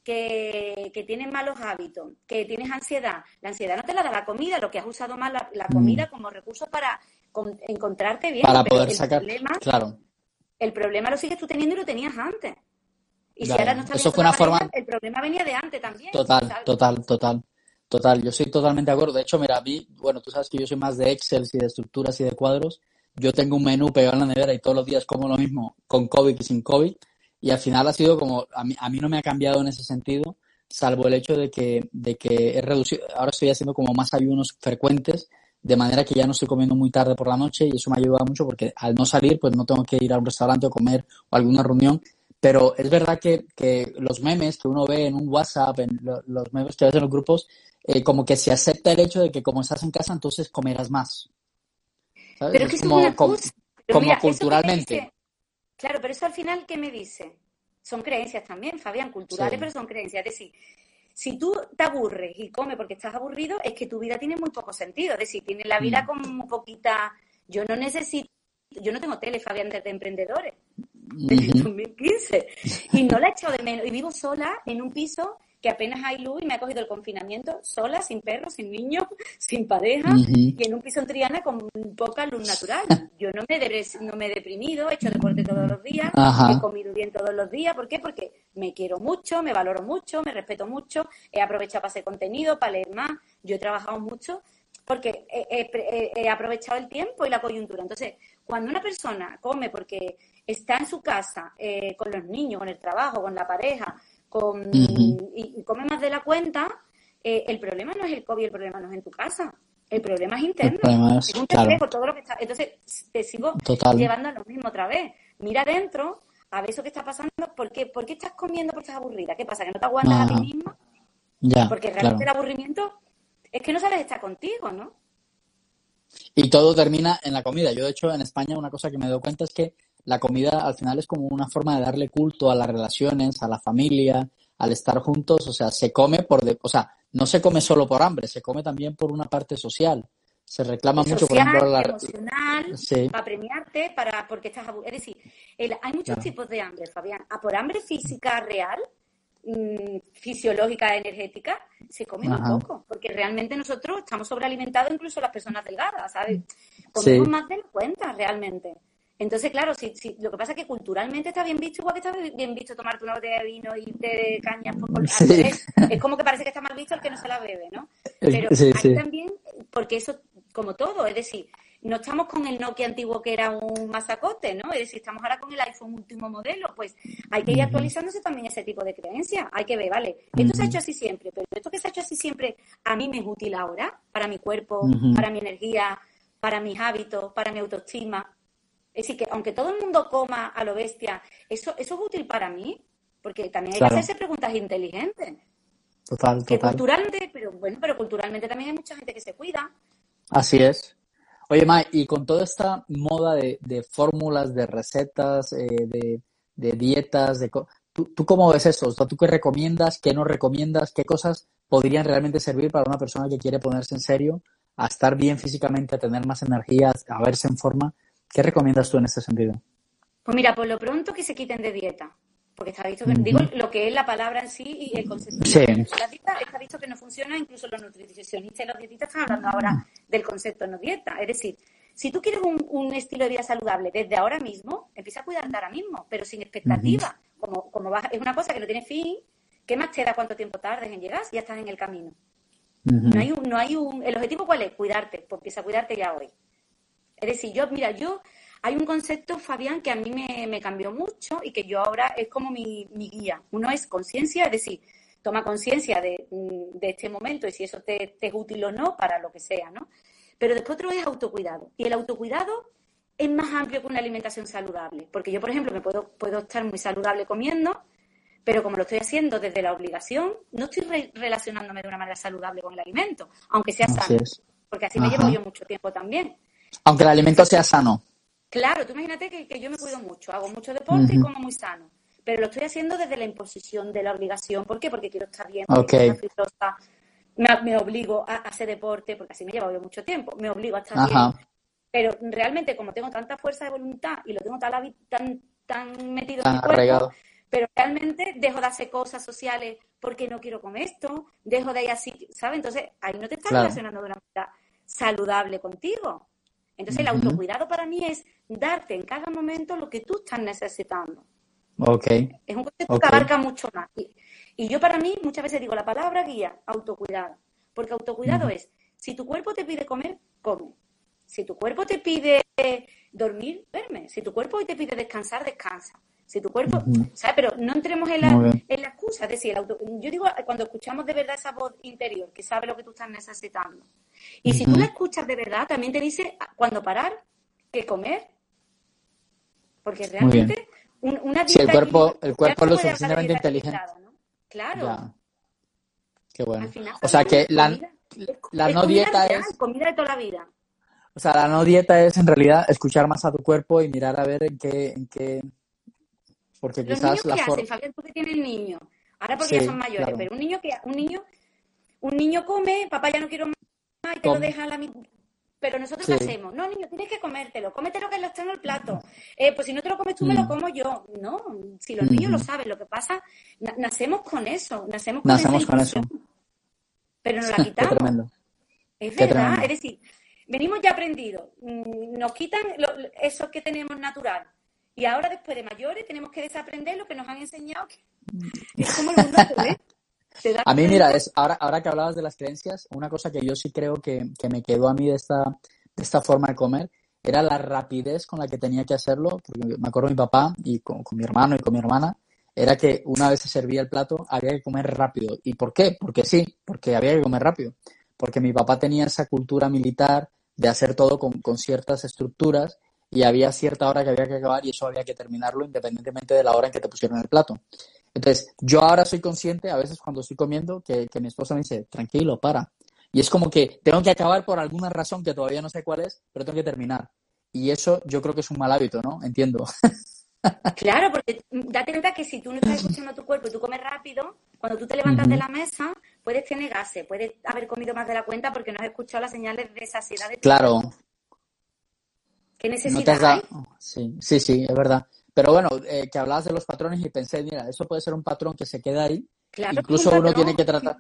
que tienes malos hábitos, que tienes ansiedad, la ansiedad no te la da la comida, lo que has usado más la mm, comida como recurso para encontrarte bien, para pero poder sacar, claro, el problema lo sigues tú teniendo y lo tenías antes. Y si ya, ahora no ya. está bien Eso con fue la una pareja, forma el problema venía de antes también, total, ¿sabes? total, total, total. Yo estoy totalmente de acuerdo. De hecho, mira, a mí, bueno, tú sabes que yo soy más de Excel y de estructuras y de cuadros. Yo tengo un menú pegado en la nevera y todos los días como lo mismo con COVID y sin COVID. Y al final ha sido como, a mí no me ha cambiado en ese sentido, salvo el hecho de que he reducido, ahora estoy haciendo como más ayunos frecuentes, de manera que ya no estoy comiendo muy tarde por la noche y eso me ha ayudado mucho porque al no salir, pues no tengo que ir a un restaurante o comer o a alguna reunión. Pero es verdad que los memes que uno ve en un WhatsApp, los memes que ves en los grupos, como que se acepta el hecho de que como estás en casa, entonces comerás más, ¿sabes? Pero es Es que eso es una cosa. Pero como mira, eso que me culturalmente. dice, claro, pero eso al final, ¿qué me dice? Son creencias también, Fabián, culturales, Sí. pero son creencias. Es decir, si tú te aburres y comes porque estás aburrido, es que tu vida tiene muy poco sentido. Es decir, tienes la vida Mm. como muy poquita. Yo no necesito, yo no tengo tele, Fabián, desde Emprendedores, desde Ujú. 2015. Y no la he echado de menos. Y vivo sola en un piso que apenas hay luz y me ha cogido el confinamiento sola, sin perro, sin niño, sin pareja Ujú. y en un piso en Triana con poca luz natural. Yo no me he deprimido, he hecho deporte todos los días, he Ajá. comido bien todos los días. ¿Por qué? Porque me quiero mucho, me valoro mucho, me respeto mucho, he aprovechado para hacer contenido, para leer más. Yo he trabajado mucho porque he aprovechado el tiempo y la coyuntura. Entonces, cuando una persona come porque está en su casa, con los niños, con el trabajo, con la pareja, Ujú. y come más de la cuenta, el problema no es el COVID, el problema no es en tu casa, el problema es El interno, problema es es, un claro, reflejo, todo lo que está. Entonces, te sigo total. llevando a lo mismo otra vez. Mira adentro, a ver eso que está pasando, ¿por qué estás comiendo porque estás aburrida? ¿Qué pasa? ¿Que no te aguantas a ti Ajá. misma? Ya, Porque realmente el claro. aburrimiento es que no sabes estar contigo, ¿no? Y todo termina en la comida. Yo, de hecho, en España una cosa que me doy cuenta es que la comida al final es como una forma de darle culto a las relaciones, a la familia, al estar juntos. O sea, se come o sea, no se come solo por hambre, se come también por una parte social. Se reclama mucho, por ejemplo, Social, emocional, sí, para premiarte, porque estás aburrido. Es decir, hay muchos claro. tipos de hambre, Fabián. Por hambre física real, fisiológica, energética, se come muy Ajá. poco, porque realmente nosotros estamos sobrealimentados, incluso las personas delgadas, ¿sabes? Comemos Sí, más de la cuenta realmente. Entonces, claro, lo que pasa es que culturalmente está bien visto, igual que está bien visto tomarte una botella de vino y irte de cañas al sí, revés. Es como que parece que está mal visto el que no se la bebe, ¿no? Pero sí, hay sí. también, porque eso, como todo, es decir, no estamos con el Nokia antiguo que era un masacote, ¿no? Es decir, estamos ahora con el iPhone último modelo, pues hay que ir Ujú, actualizándose también ese tipo de creencias. Hay que ver, vale, esto se ha ujú, hecho así siempre, pero esto que se ha hecho así siempre, ¿a mí me es útil ahora? Para mi cuerpo, ujú. para mi energía, para mis hábitos, para mi autoestima. Es decir, que aunque todo el mundo coma a lo bestia, ¿eso es útil para mí? Porque también hay que Claro, hacerse preguntas inteligentes. total, Que total. culturalmente, pero culturalmente también hay mucha gente que se cuida. Así es. Oye, Mai, y con toda esta moda de fórmulas, de recetas, de dietas, ¿tú cómo ves eso? O sea, ¿tú qué recomiendas, qué no recomiendas, qué cosas podrían realmente servir para una persona que quiere ponerse en serio, a estar bien físicamente, a tener más energía, a verse en forma? ¿Qué recomiendas tú en este sentido? Pues mira, por lo pronto que se quiten de dieta. Porque está visto que, digo Ujú. lo que es la palabra en sí y el concepto de Sí, dieta. La dieta está visto que no funciona, incluso los nutricionistas y los dietistas están hablando ahora del concepto no dieta. Es decir, si tú quieres un estilo de vida saludable desde ahora mismo, empieza a cuidarte ahora mismo, pero sin ujú, expectativa. Es una cosa que no tiene fin, ¿qué más te da cuánto tiempo tardes en llegar si ya estás en el camino? ujú. ¿El objetivo cuál es? Cuidarte, pues empieza a cuidarte ya hoy. Es decir, hay un concepto, Fabián, que a mí me cambió mucho y que yo ahora es como mi guía. Uno es conciencia, es decir, toma conciencia de este momento y si eso te es útil o no para lo que sea, ¿no? Pero después otro es autocuidado. Y el autocuidado es más amplio que una alimentación saludable. Porque yo, por ejemplo, puedo estar muy saludable comiendo, pero como lo estoy haciendo desde la obligación, no estoy relacionándome de una manera saludable con el alimento, aunque sea Así sano. es. Porque así me llevo Ajá. yo mucho tiempo también. Aunque el alimento Sí, sea sano. claro, tú imagínate que yo me cuido mucho, hago mucho deporte y Ujú. como muy sano, pero lo estoy haciendo desde la imposición de la obligación. ¿Por qué? Porque quiero estar bien, porque Ok. quiero estar fibrosa, me obligo a hacer deporte, porque así me lleva yo mucho tiempo, me obligo a estar bien, Ajá. pero realmente como tengo tanta fuerza de voluntad y lo tengo tan metido en Tan mi cuerpo, arraigado. pero realmente dejo de hacer cosas sociales porque no quiero comer esto, dejo de ir así, ¿sabes? Entonces ahí no te estás Claro. relacionando de una manera saludable contigo. Entonces el Ujú. autocuidado para mí es darte en cada momento lo que tú estás necesitando. Ok. Es un concepto que Ok. abarca mucho más. Y yo para mí muchas veces digo la palabra guía, autocuidado. Porque autocuidado Ujú. es, si tu cuerpo te pide comer, come. Si tu cuerpo te pide dormir, duerme. Si tu cuerpo hoy te pide descansar, descansa. Si tu cuerpo, Ujú. ¿sabes? Pero no entremos Muy bien. en la excusa. Es decir, yo digo, cuando escuchamos de verdad esa voz interior, que sabe lo que tú estás necesitando. Y si tú la Ujú. escuchas de verdad, también te dice cuándo parar, qué comer. Porque Muy bien. realmente una Si dieta equilibrada, el ya cuerpo no es se lo puede hablar de suficientemente dieta inteligente. equilibrada, ¿no? Claro, Ya, qué al bueno. final, O sea Fabián, que comida la es no comida dieta literal, es, comida de toda la vida. o sea, la no dieta es en realidad escuchar más a tu cuerpo y mirar a ver porque Los niños, quizás la ¿qué hacen, forma, Fabián? Tú que tienes niños, ahora porque ya son sí, mayores, claro, pero un niño come, papá ya no quiero más y te lo come, deja a la mitad. Pero nosotros, ¿qué Sí. hacemos? No, niño, tienes que cómetelo que lo está en el plato. Pues si no te lo comes tú, me lo Mm, como yo. No, si los niños lo ujú. saben, lo que pasa, nacemos con eso, nacemos con esa Nacemos con eso. intuición, pero nos la Qué quitamos. tremendo, Es qué verdad, es tremendo. decir, venimos ya aprendidos, nos quitan eso que tenemos natural. Y ahora, después de mayores, tenemos que desaprender lo que nos han enseñado. Es como el mundo al revés. ¿Te das A mí, mira, cuenta? ahora que hablabas de las creencias, una cosa que yo sí creo que me quedó a mí de esta forma de comer era la rapidez con la que tenía que hacerlo, porque me acuerdo de mi papá y con mi hermano y con mi hermana, era que una vez se servía el plato había que comer rápido. ¿Y por qué? Porque sí, porque había que comer rápido. Porque mi papá tenía esa cultura militar de hacer todo con ciertas estructuras y había cierta hora que había que acabar y eso había que terminarlo independientemente de la hora en que te pusieron el plato. Entonces, yo ahora soy consciente, a veces cuando estoy comiendo, que mi esposa me dice, tranquilo, para. Y es como que tengo que acabar por alguna razón que todavía no sé cuál es, pero tengo que terminar. Y eso yo creo que es un mal hábito, ¿no? Entiendo. Claro, porque date cuenta que si tú no estás escuchando a tu cuerpo y tú comes rápido, cuando tú te levantas de Ujú. la mesa, puedes tener gases, puedes haber comido más de la cuenta porque no has escuchado las señales de saciedad de tu Claro, cuerpo. ¿Qué no te has necesidad hay? dado... Sí, sí, sí, es verdad. Pero bueno, que hablabas de los patrones y pensé, mira, eso puede ser un patrón que se queda ahí. Claro que es un Incluso uno tiene patrón. que tratar,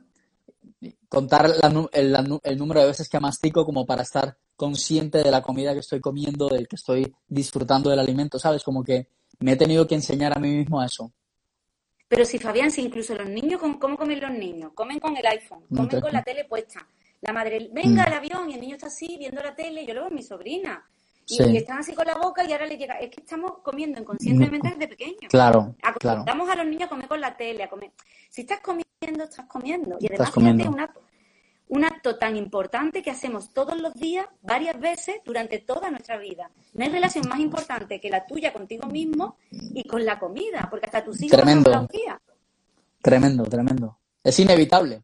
contar el número de veces que mastico como para estar consciente de la comida que estoy comiendo, del que estoy disfrutando del alimento, ¿sabes? Como que me he tenido que enseñar a mí mismo a eso. Pero si Fabián, si incluso los niños, ¿cómo comen los niños? Comen con el iPhone, No comen te- con la tele puesta. La madre, venga Mm, al avión, y el niño está así viendo la tele, yo lo veo en mi sobrina. Y sí, están así con la boca y ahora le llega. Es que estamos comiendo no, inconscientemente desde pequeños. claro, claro, Acostumbramos a los niños a comer con la tele, a comer. Si estás comiendo, estás comiendo. Y estás además, fíjate, comiendo. un acto tan importante que hacemos todos los días, varias veces, durante toda nuestra vida. No hay relación más importante que la tuya contigo mismo y con la comida, porque hasta tus hijos van a hablar un Tremendo, día. tremendo, tremendo. Es inevitable.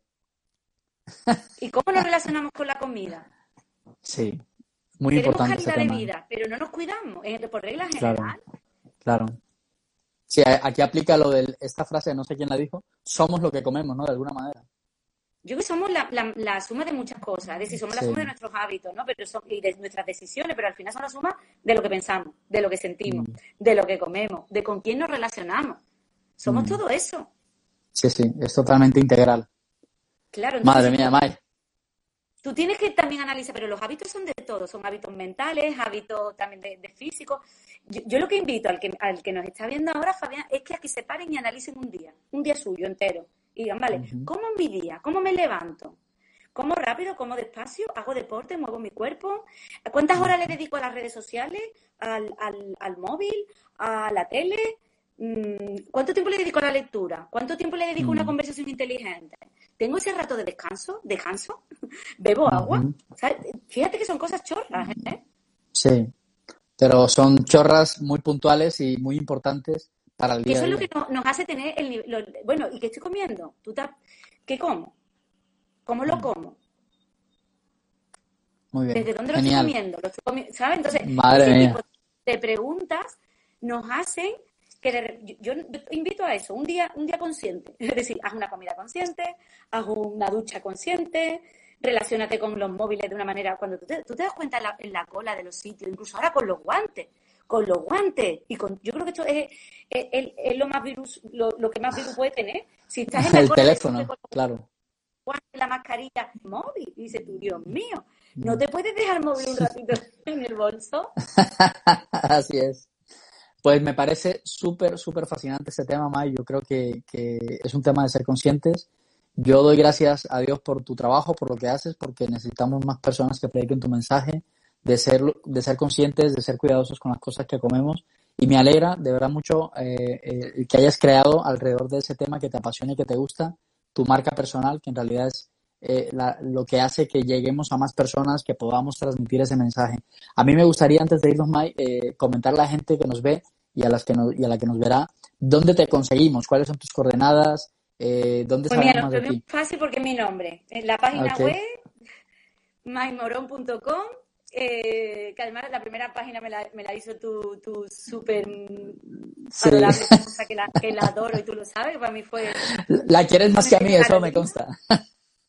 ¿Y cómo nos relacionamos con la comida? Sí, muy Queremos importante ese calidad de tema, ¿eh? vida, pero no nos cuidamos, por regla Claro, general. claro. Sí, aquí aplica lo de esta frase, no sé quién la dijo, somos lo que comemos, ¿no? De alguna manera. Yo creo que somos la suma de muchas cosas, es decir, somos la suma de Sí. nuestros hábitos, ¿no? Y de nuestras decisiones, pero al final son la suma de lo que pensamos, de lo que sentimos, Mm, de lo que comemos, de con quién nos relacionamos. Somos mm. todo eso. Sí, sí, es totalmente integral. Claro, entonces Madre si mía, May. tú tienes que también analizar, pero los hábitos son de todo, son hábitos mentales, hábitos también de físico. Yo lo que invito al que nos está viendo ahora, Fabián, es que aquí se paren y analicen un día suyo entero. Y digan, vale, Ujú. ¿cómo es mi día? ¿Cómo me levanto? ¿Como rápido? ¿Como despacio? ¿Hago deporte? ¿Muevo mi cuerpo? ¿Cuántas horas le dedico a las redes sociales? ¿Al móvil? ¿A la tele? ¿Cuánto tiempo le dedico a la lectura? ¿Cuánto tiempo le dedico a una Mm, conversación inteligente? ¿Tengo ese rato de descanso? ¿Descanso? ¿Bebo agua? ujú. ¿Sabes? Fíjate que son cosas chorras, ¿eh? Sí, pero son chorras muy puntuales y muy importantes para el Que día a eso es lo día. que nos hace tener el nivel. Bueno, ¿y qué estoy comiendo? ¿Qué como? ¿Cómo lo Mm, como? muy bien, ¿Desde dónde lo estoy genial. comiendo? ¿Sabes? Entonces, Madre ese tipo mía. de preguntas nos hacen que yo invito a eso, un día consciente. Es decir, haz una comida consciente, haz una ducha consciente, relaciónate con los móviles de una manera. Cuando tú te das cuenta en la cola de los sitios, incluso ahora con los guantes. Con los guantes. Yo creo que esto es lo más virus, lo que más virus puede tener. Si estás en la El cola de siempre teléfono, con claro. la mascarilla móvil. Y dices tú, Dios mío, ¿no Mm. te puedes dejar el móvil un ratito en el bolso? Así es. Pues me parece súper, súper fascinante este tema, May. Yo creo que es un tema de ser conscientes. Yo doy gracias a Dios por tu trabajo, por lo que haces, porque necesitamos más personas que prediquen tu mensaje, de ser conscientes, de ser cuidadosos con las cosas que comemos. Y me alegra de verdad mucho que hayas creado alrededor de ese tema que te apasiona y que te gusta, tu marca personal, que en realidad es lo que hace que lleguemos a más personas, que podamos transmitir ese mensaje. A mí me gustaría, antes de irnos, May, comentarle a la gente que nos ve y a la que nos verá, ¿dónde te conseguimos? ¿Cuáles son tus coordenadas? ¿Dónde Pues mira, sabemos más lo de veo muy ti? fácil porque es mi nombre. En la página Ok, web, maimorón.com, que además la primera página me la hizo tu súper sí. adorable esposa, que la adoro y tú lo sabes, que para mí fue La quieres más que a simplemente mí, una eso me alegría. consta.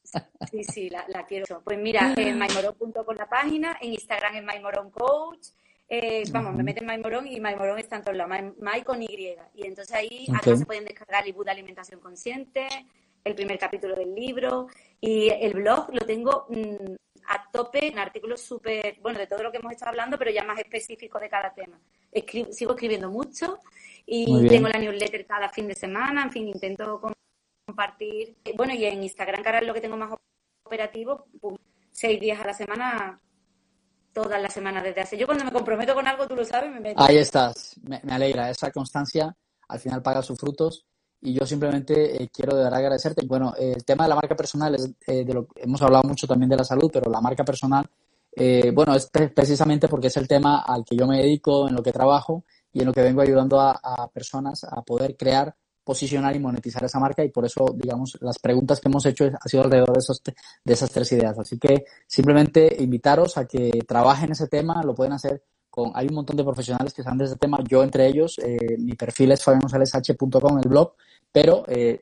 Sí, la quiero. Pues mira, mymoron.com la página, en Instagram es mymoroncoach. Vamos, me meten mymoron y mymoron está en todos lados, my con Y. Y entonces ahí además se pueden descargar el ebook de alimentación consciente, el primer capítulo del libro, y el blog lo tengo a tope en artículos súper, bueno, de todo lo que hemos estado hablando, pero ya más específicos de cada tema. Sigo escribiendo mucho y tengo la newsletter cada fin de semana, en fin, intento compartir. Bueno, y en Instagram, que ahora es lo que tengo más operativo, 6 días a la semana, todas las semanas desde hace. Yo cuando me comprometo con algo, tú lo sabes, me meto. Ahí estás, me alegra, esa constancia al final paga sus frutos. Y yo simplemente quiero de verdad agradecerte. Bueno, el tema de la marca personal es de lo que hemos hablado mucho también de la salud, pero la marca personal, bueno, es precisamente porque es el tema al que yo me dedico, en lo que trabajo y en lo que vengo ayudando a personas a poder crear, posicionar y monetizar esa marca, y por eso, digamos, las preguntas que hemos hecho ha sido alrededor de esas 3 ideas. Así que simplemente invitaros a que trabajen ese tema. Lo pueden hacer hay un montón de profesionales que saben de ese tema, yo entre ellos. Mi perfil es fabiangonzalezh.com, el blog, pero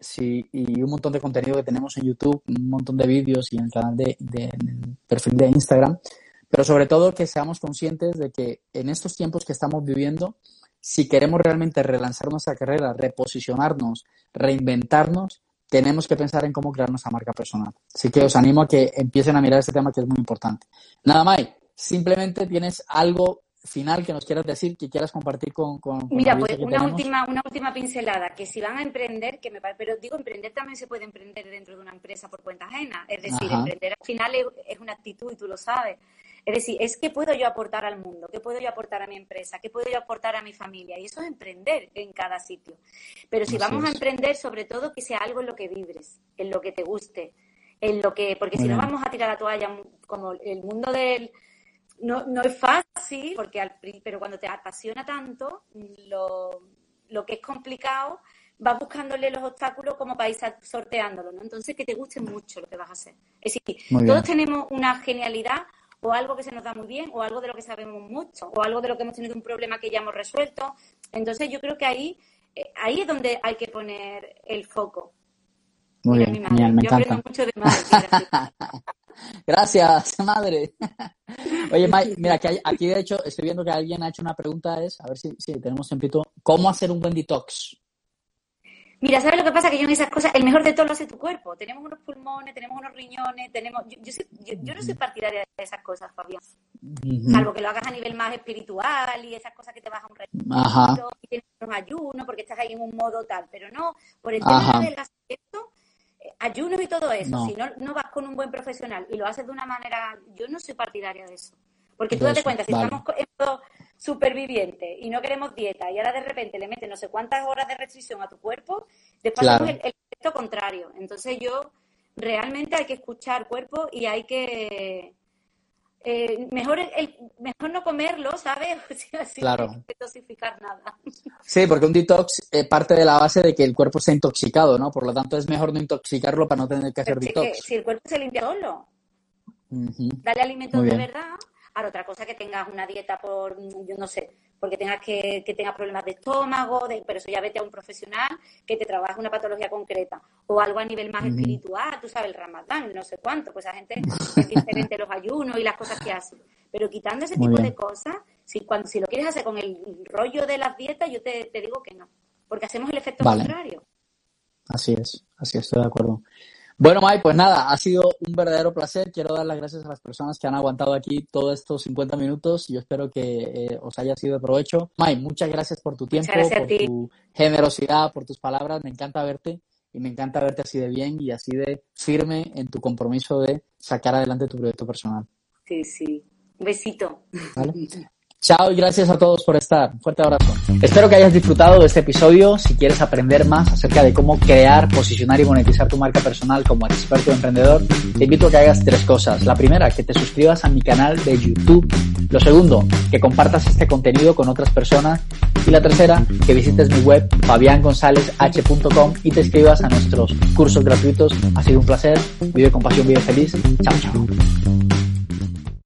y un montón de contenido que tenemos en YouTube, un montón de vídeos y en el canal en el perfil de Instagram, pero sobre todo que seamos conscientes de que en estos tiempos que estamos viviendo, si queremos realmente relanzar nuestra carrera, reposicionarnos, reinventarnos, tenemos que pensar en cómo crear nuestra marca personal. Así que os animo a que empiecen a mirar este tema, que es muy importante. Nada, May, simplemente tienes algo final que nos quieras decir, que quieras compartir con Mira, pues una última pincelada, que si van a emprender, pero digo, emprender también se puede emprender dentro de una empresa por cuenta ajena. Es decir, emprender al final es una actitud y tú lo sabes. Es decir, es qué puedo yo aportar al mundo, qué puedo yo aportar a mi empresa, qué puedo yo aportar a mi familia. Y eso es emprender en cada sitio. Pero si vamos a emprender, sobre todo que sea algo en lo que vibres, en lo que te guste, porque si no vamos a tirar la toalla, como el mundo del... No es fácil, pero cuando te apasiona tanto, lo que es complicado, vas buscándole los obstáculos como para ir sorteándolo, ¿no? Entonces, que te guste mucho lo que vas a hacer. Es decir, todos tenemos una genialidad o algo que se nos da muy bien o algo de lo que sabemos mucho o algo de lo que hemos tenido un problema que ya hemos resuelto. Entonces, yo creo que ahí es donde hay que poner el foco. Muy bien, genial, me encanta. Aprendo mucho de madre. Gracias, madre. Oye, May, mira, que aquí de hecho estoy viendo que alguien ha hecho una pregunta, a ver si tenemos tiempito. ¿Cómo hacer un buen detox? Mira, ¿sabes lo que pasa? Que yo en esas cosas, el mejor de todo lo hace tu cuerpo. Tenemos unos pulmones, tenemos unos riñones, yo no soy partidaria de esas cosas, Fabián. Salvo que lo hagas a nivel más espiritual y esas cosas que te vas a un retiro y tienes unos ayunos porque estás ahí en un modo tal. Pero no, por el tema del aspecto, ayunos y todo eso, si no vas con un buen profesional y lo haces de una manera, yo no soy partidaria de eso. Porque tú date cuenta, si estamos en modo superviviente y no queremos dieta y ahora de repente le metes no sé cuántas horas de restricción a tu cuerpo, después hacemos el efecto contrario. Entonces realmente hay que escuchar cuerpo y hay que... mejor no comerlo, ¿sabes? Así no hay que dosificar nada. Sí, porque un detox parte de la base de que el cuerpo está intoxicado, ¿no? Por lo tanto, es mejor no intoxicarlo para no tener que hacer detox. Si el cuerpo se limpia solo, dale alimentos de verdad. Ahora, otra cosa que tengas una dieta yo no sé, porque tengas que tengas problemas de estómago, pero eso ya vete a un profesional que te trabaje una patología concreta. O algo a nivel más espiritual, tú sabes, el Ramadán, no sé cuánto, pues a gente es diferente los ayunos y las cosas que hacen. Pero quitando ese tipo de cosas, si lo quieres hacer con el rollo de las dietas, yo te digo que no, porque hacemos el efecto contrario. Así es, estoy de acuerdo. Bueno, May, pues nada, ha sido un verdadero placer. Quiero dar las gracias a las personas que han aguantado aquí todos estos 50 minutos. Yo espero que os haya sido de provecho. May, muchas gracias por tu tiempo, por tu generosidad, por tus palabras. Me encanta verte y me encanta verte así de bien y así de firme en tu compromiso de sacar adelante tu proyecto personal. Sí. Un besito. ¿Vale? Chao y gracias a todos por estar. Un fuerte abrazo. Espero que hayas disfrutado de este episodio. Si quieres aprender más acerca de cómo crear, posicionar y monetizar tu marca personal como experto emprendedor, te invito a que hagas 3 cosas. La primera, que te suscribas a mi canal de YouTube. Lo segundo, que compartas este contenido con otras personas. Y la tercera, que visites mi web fabiangonzalezh.com y te inscribas a nuestros cursos gratuitos. Ha sido un placer. Vive con pasión, vive feliz. Chao, chao.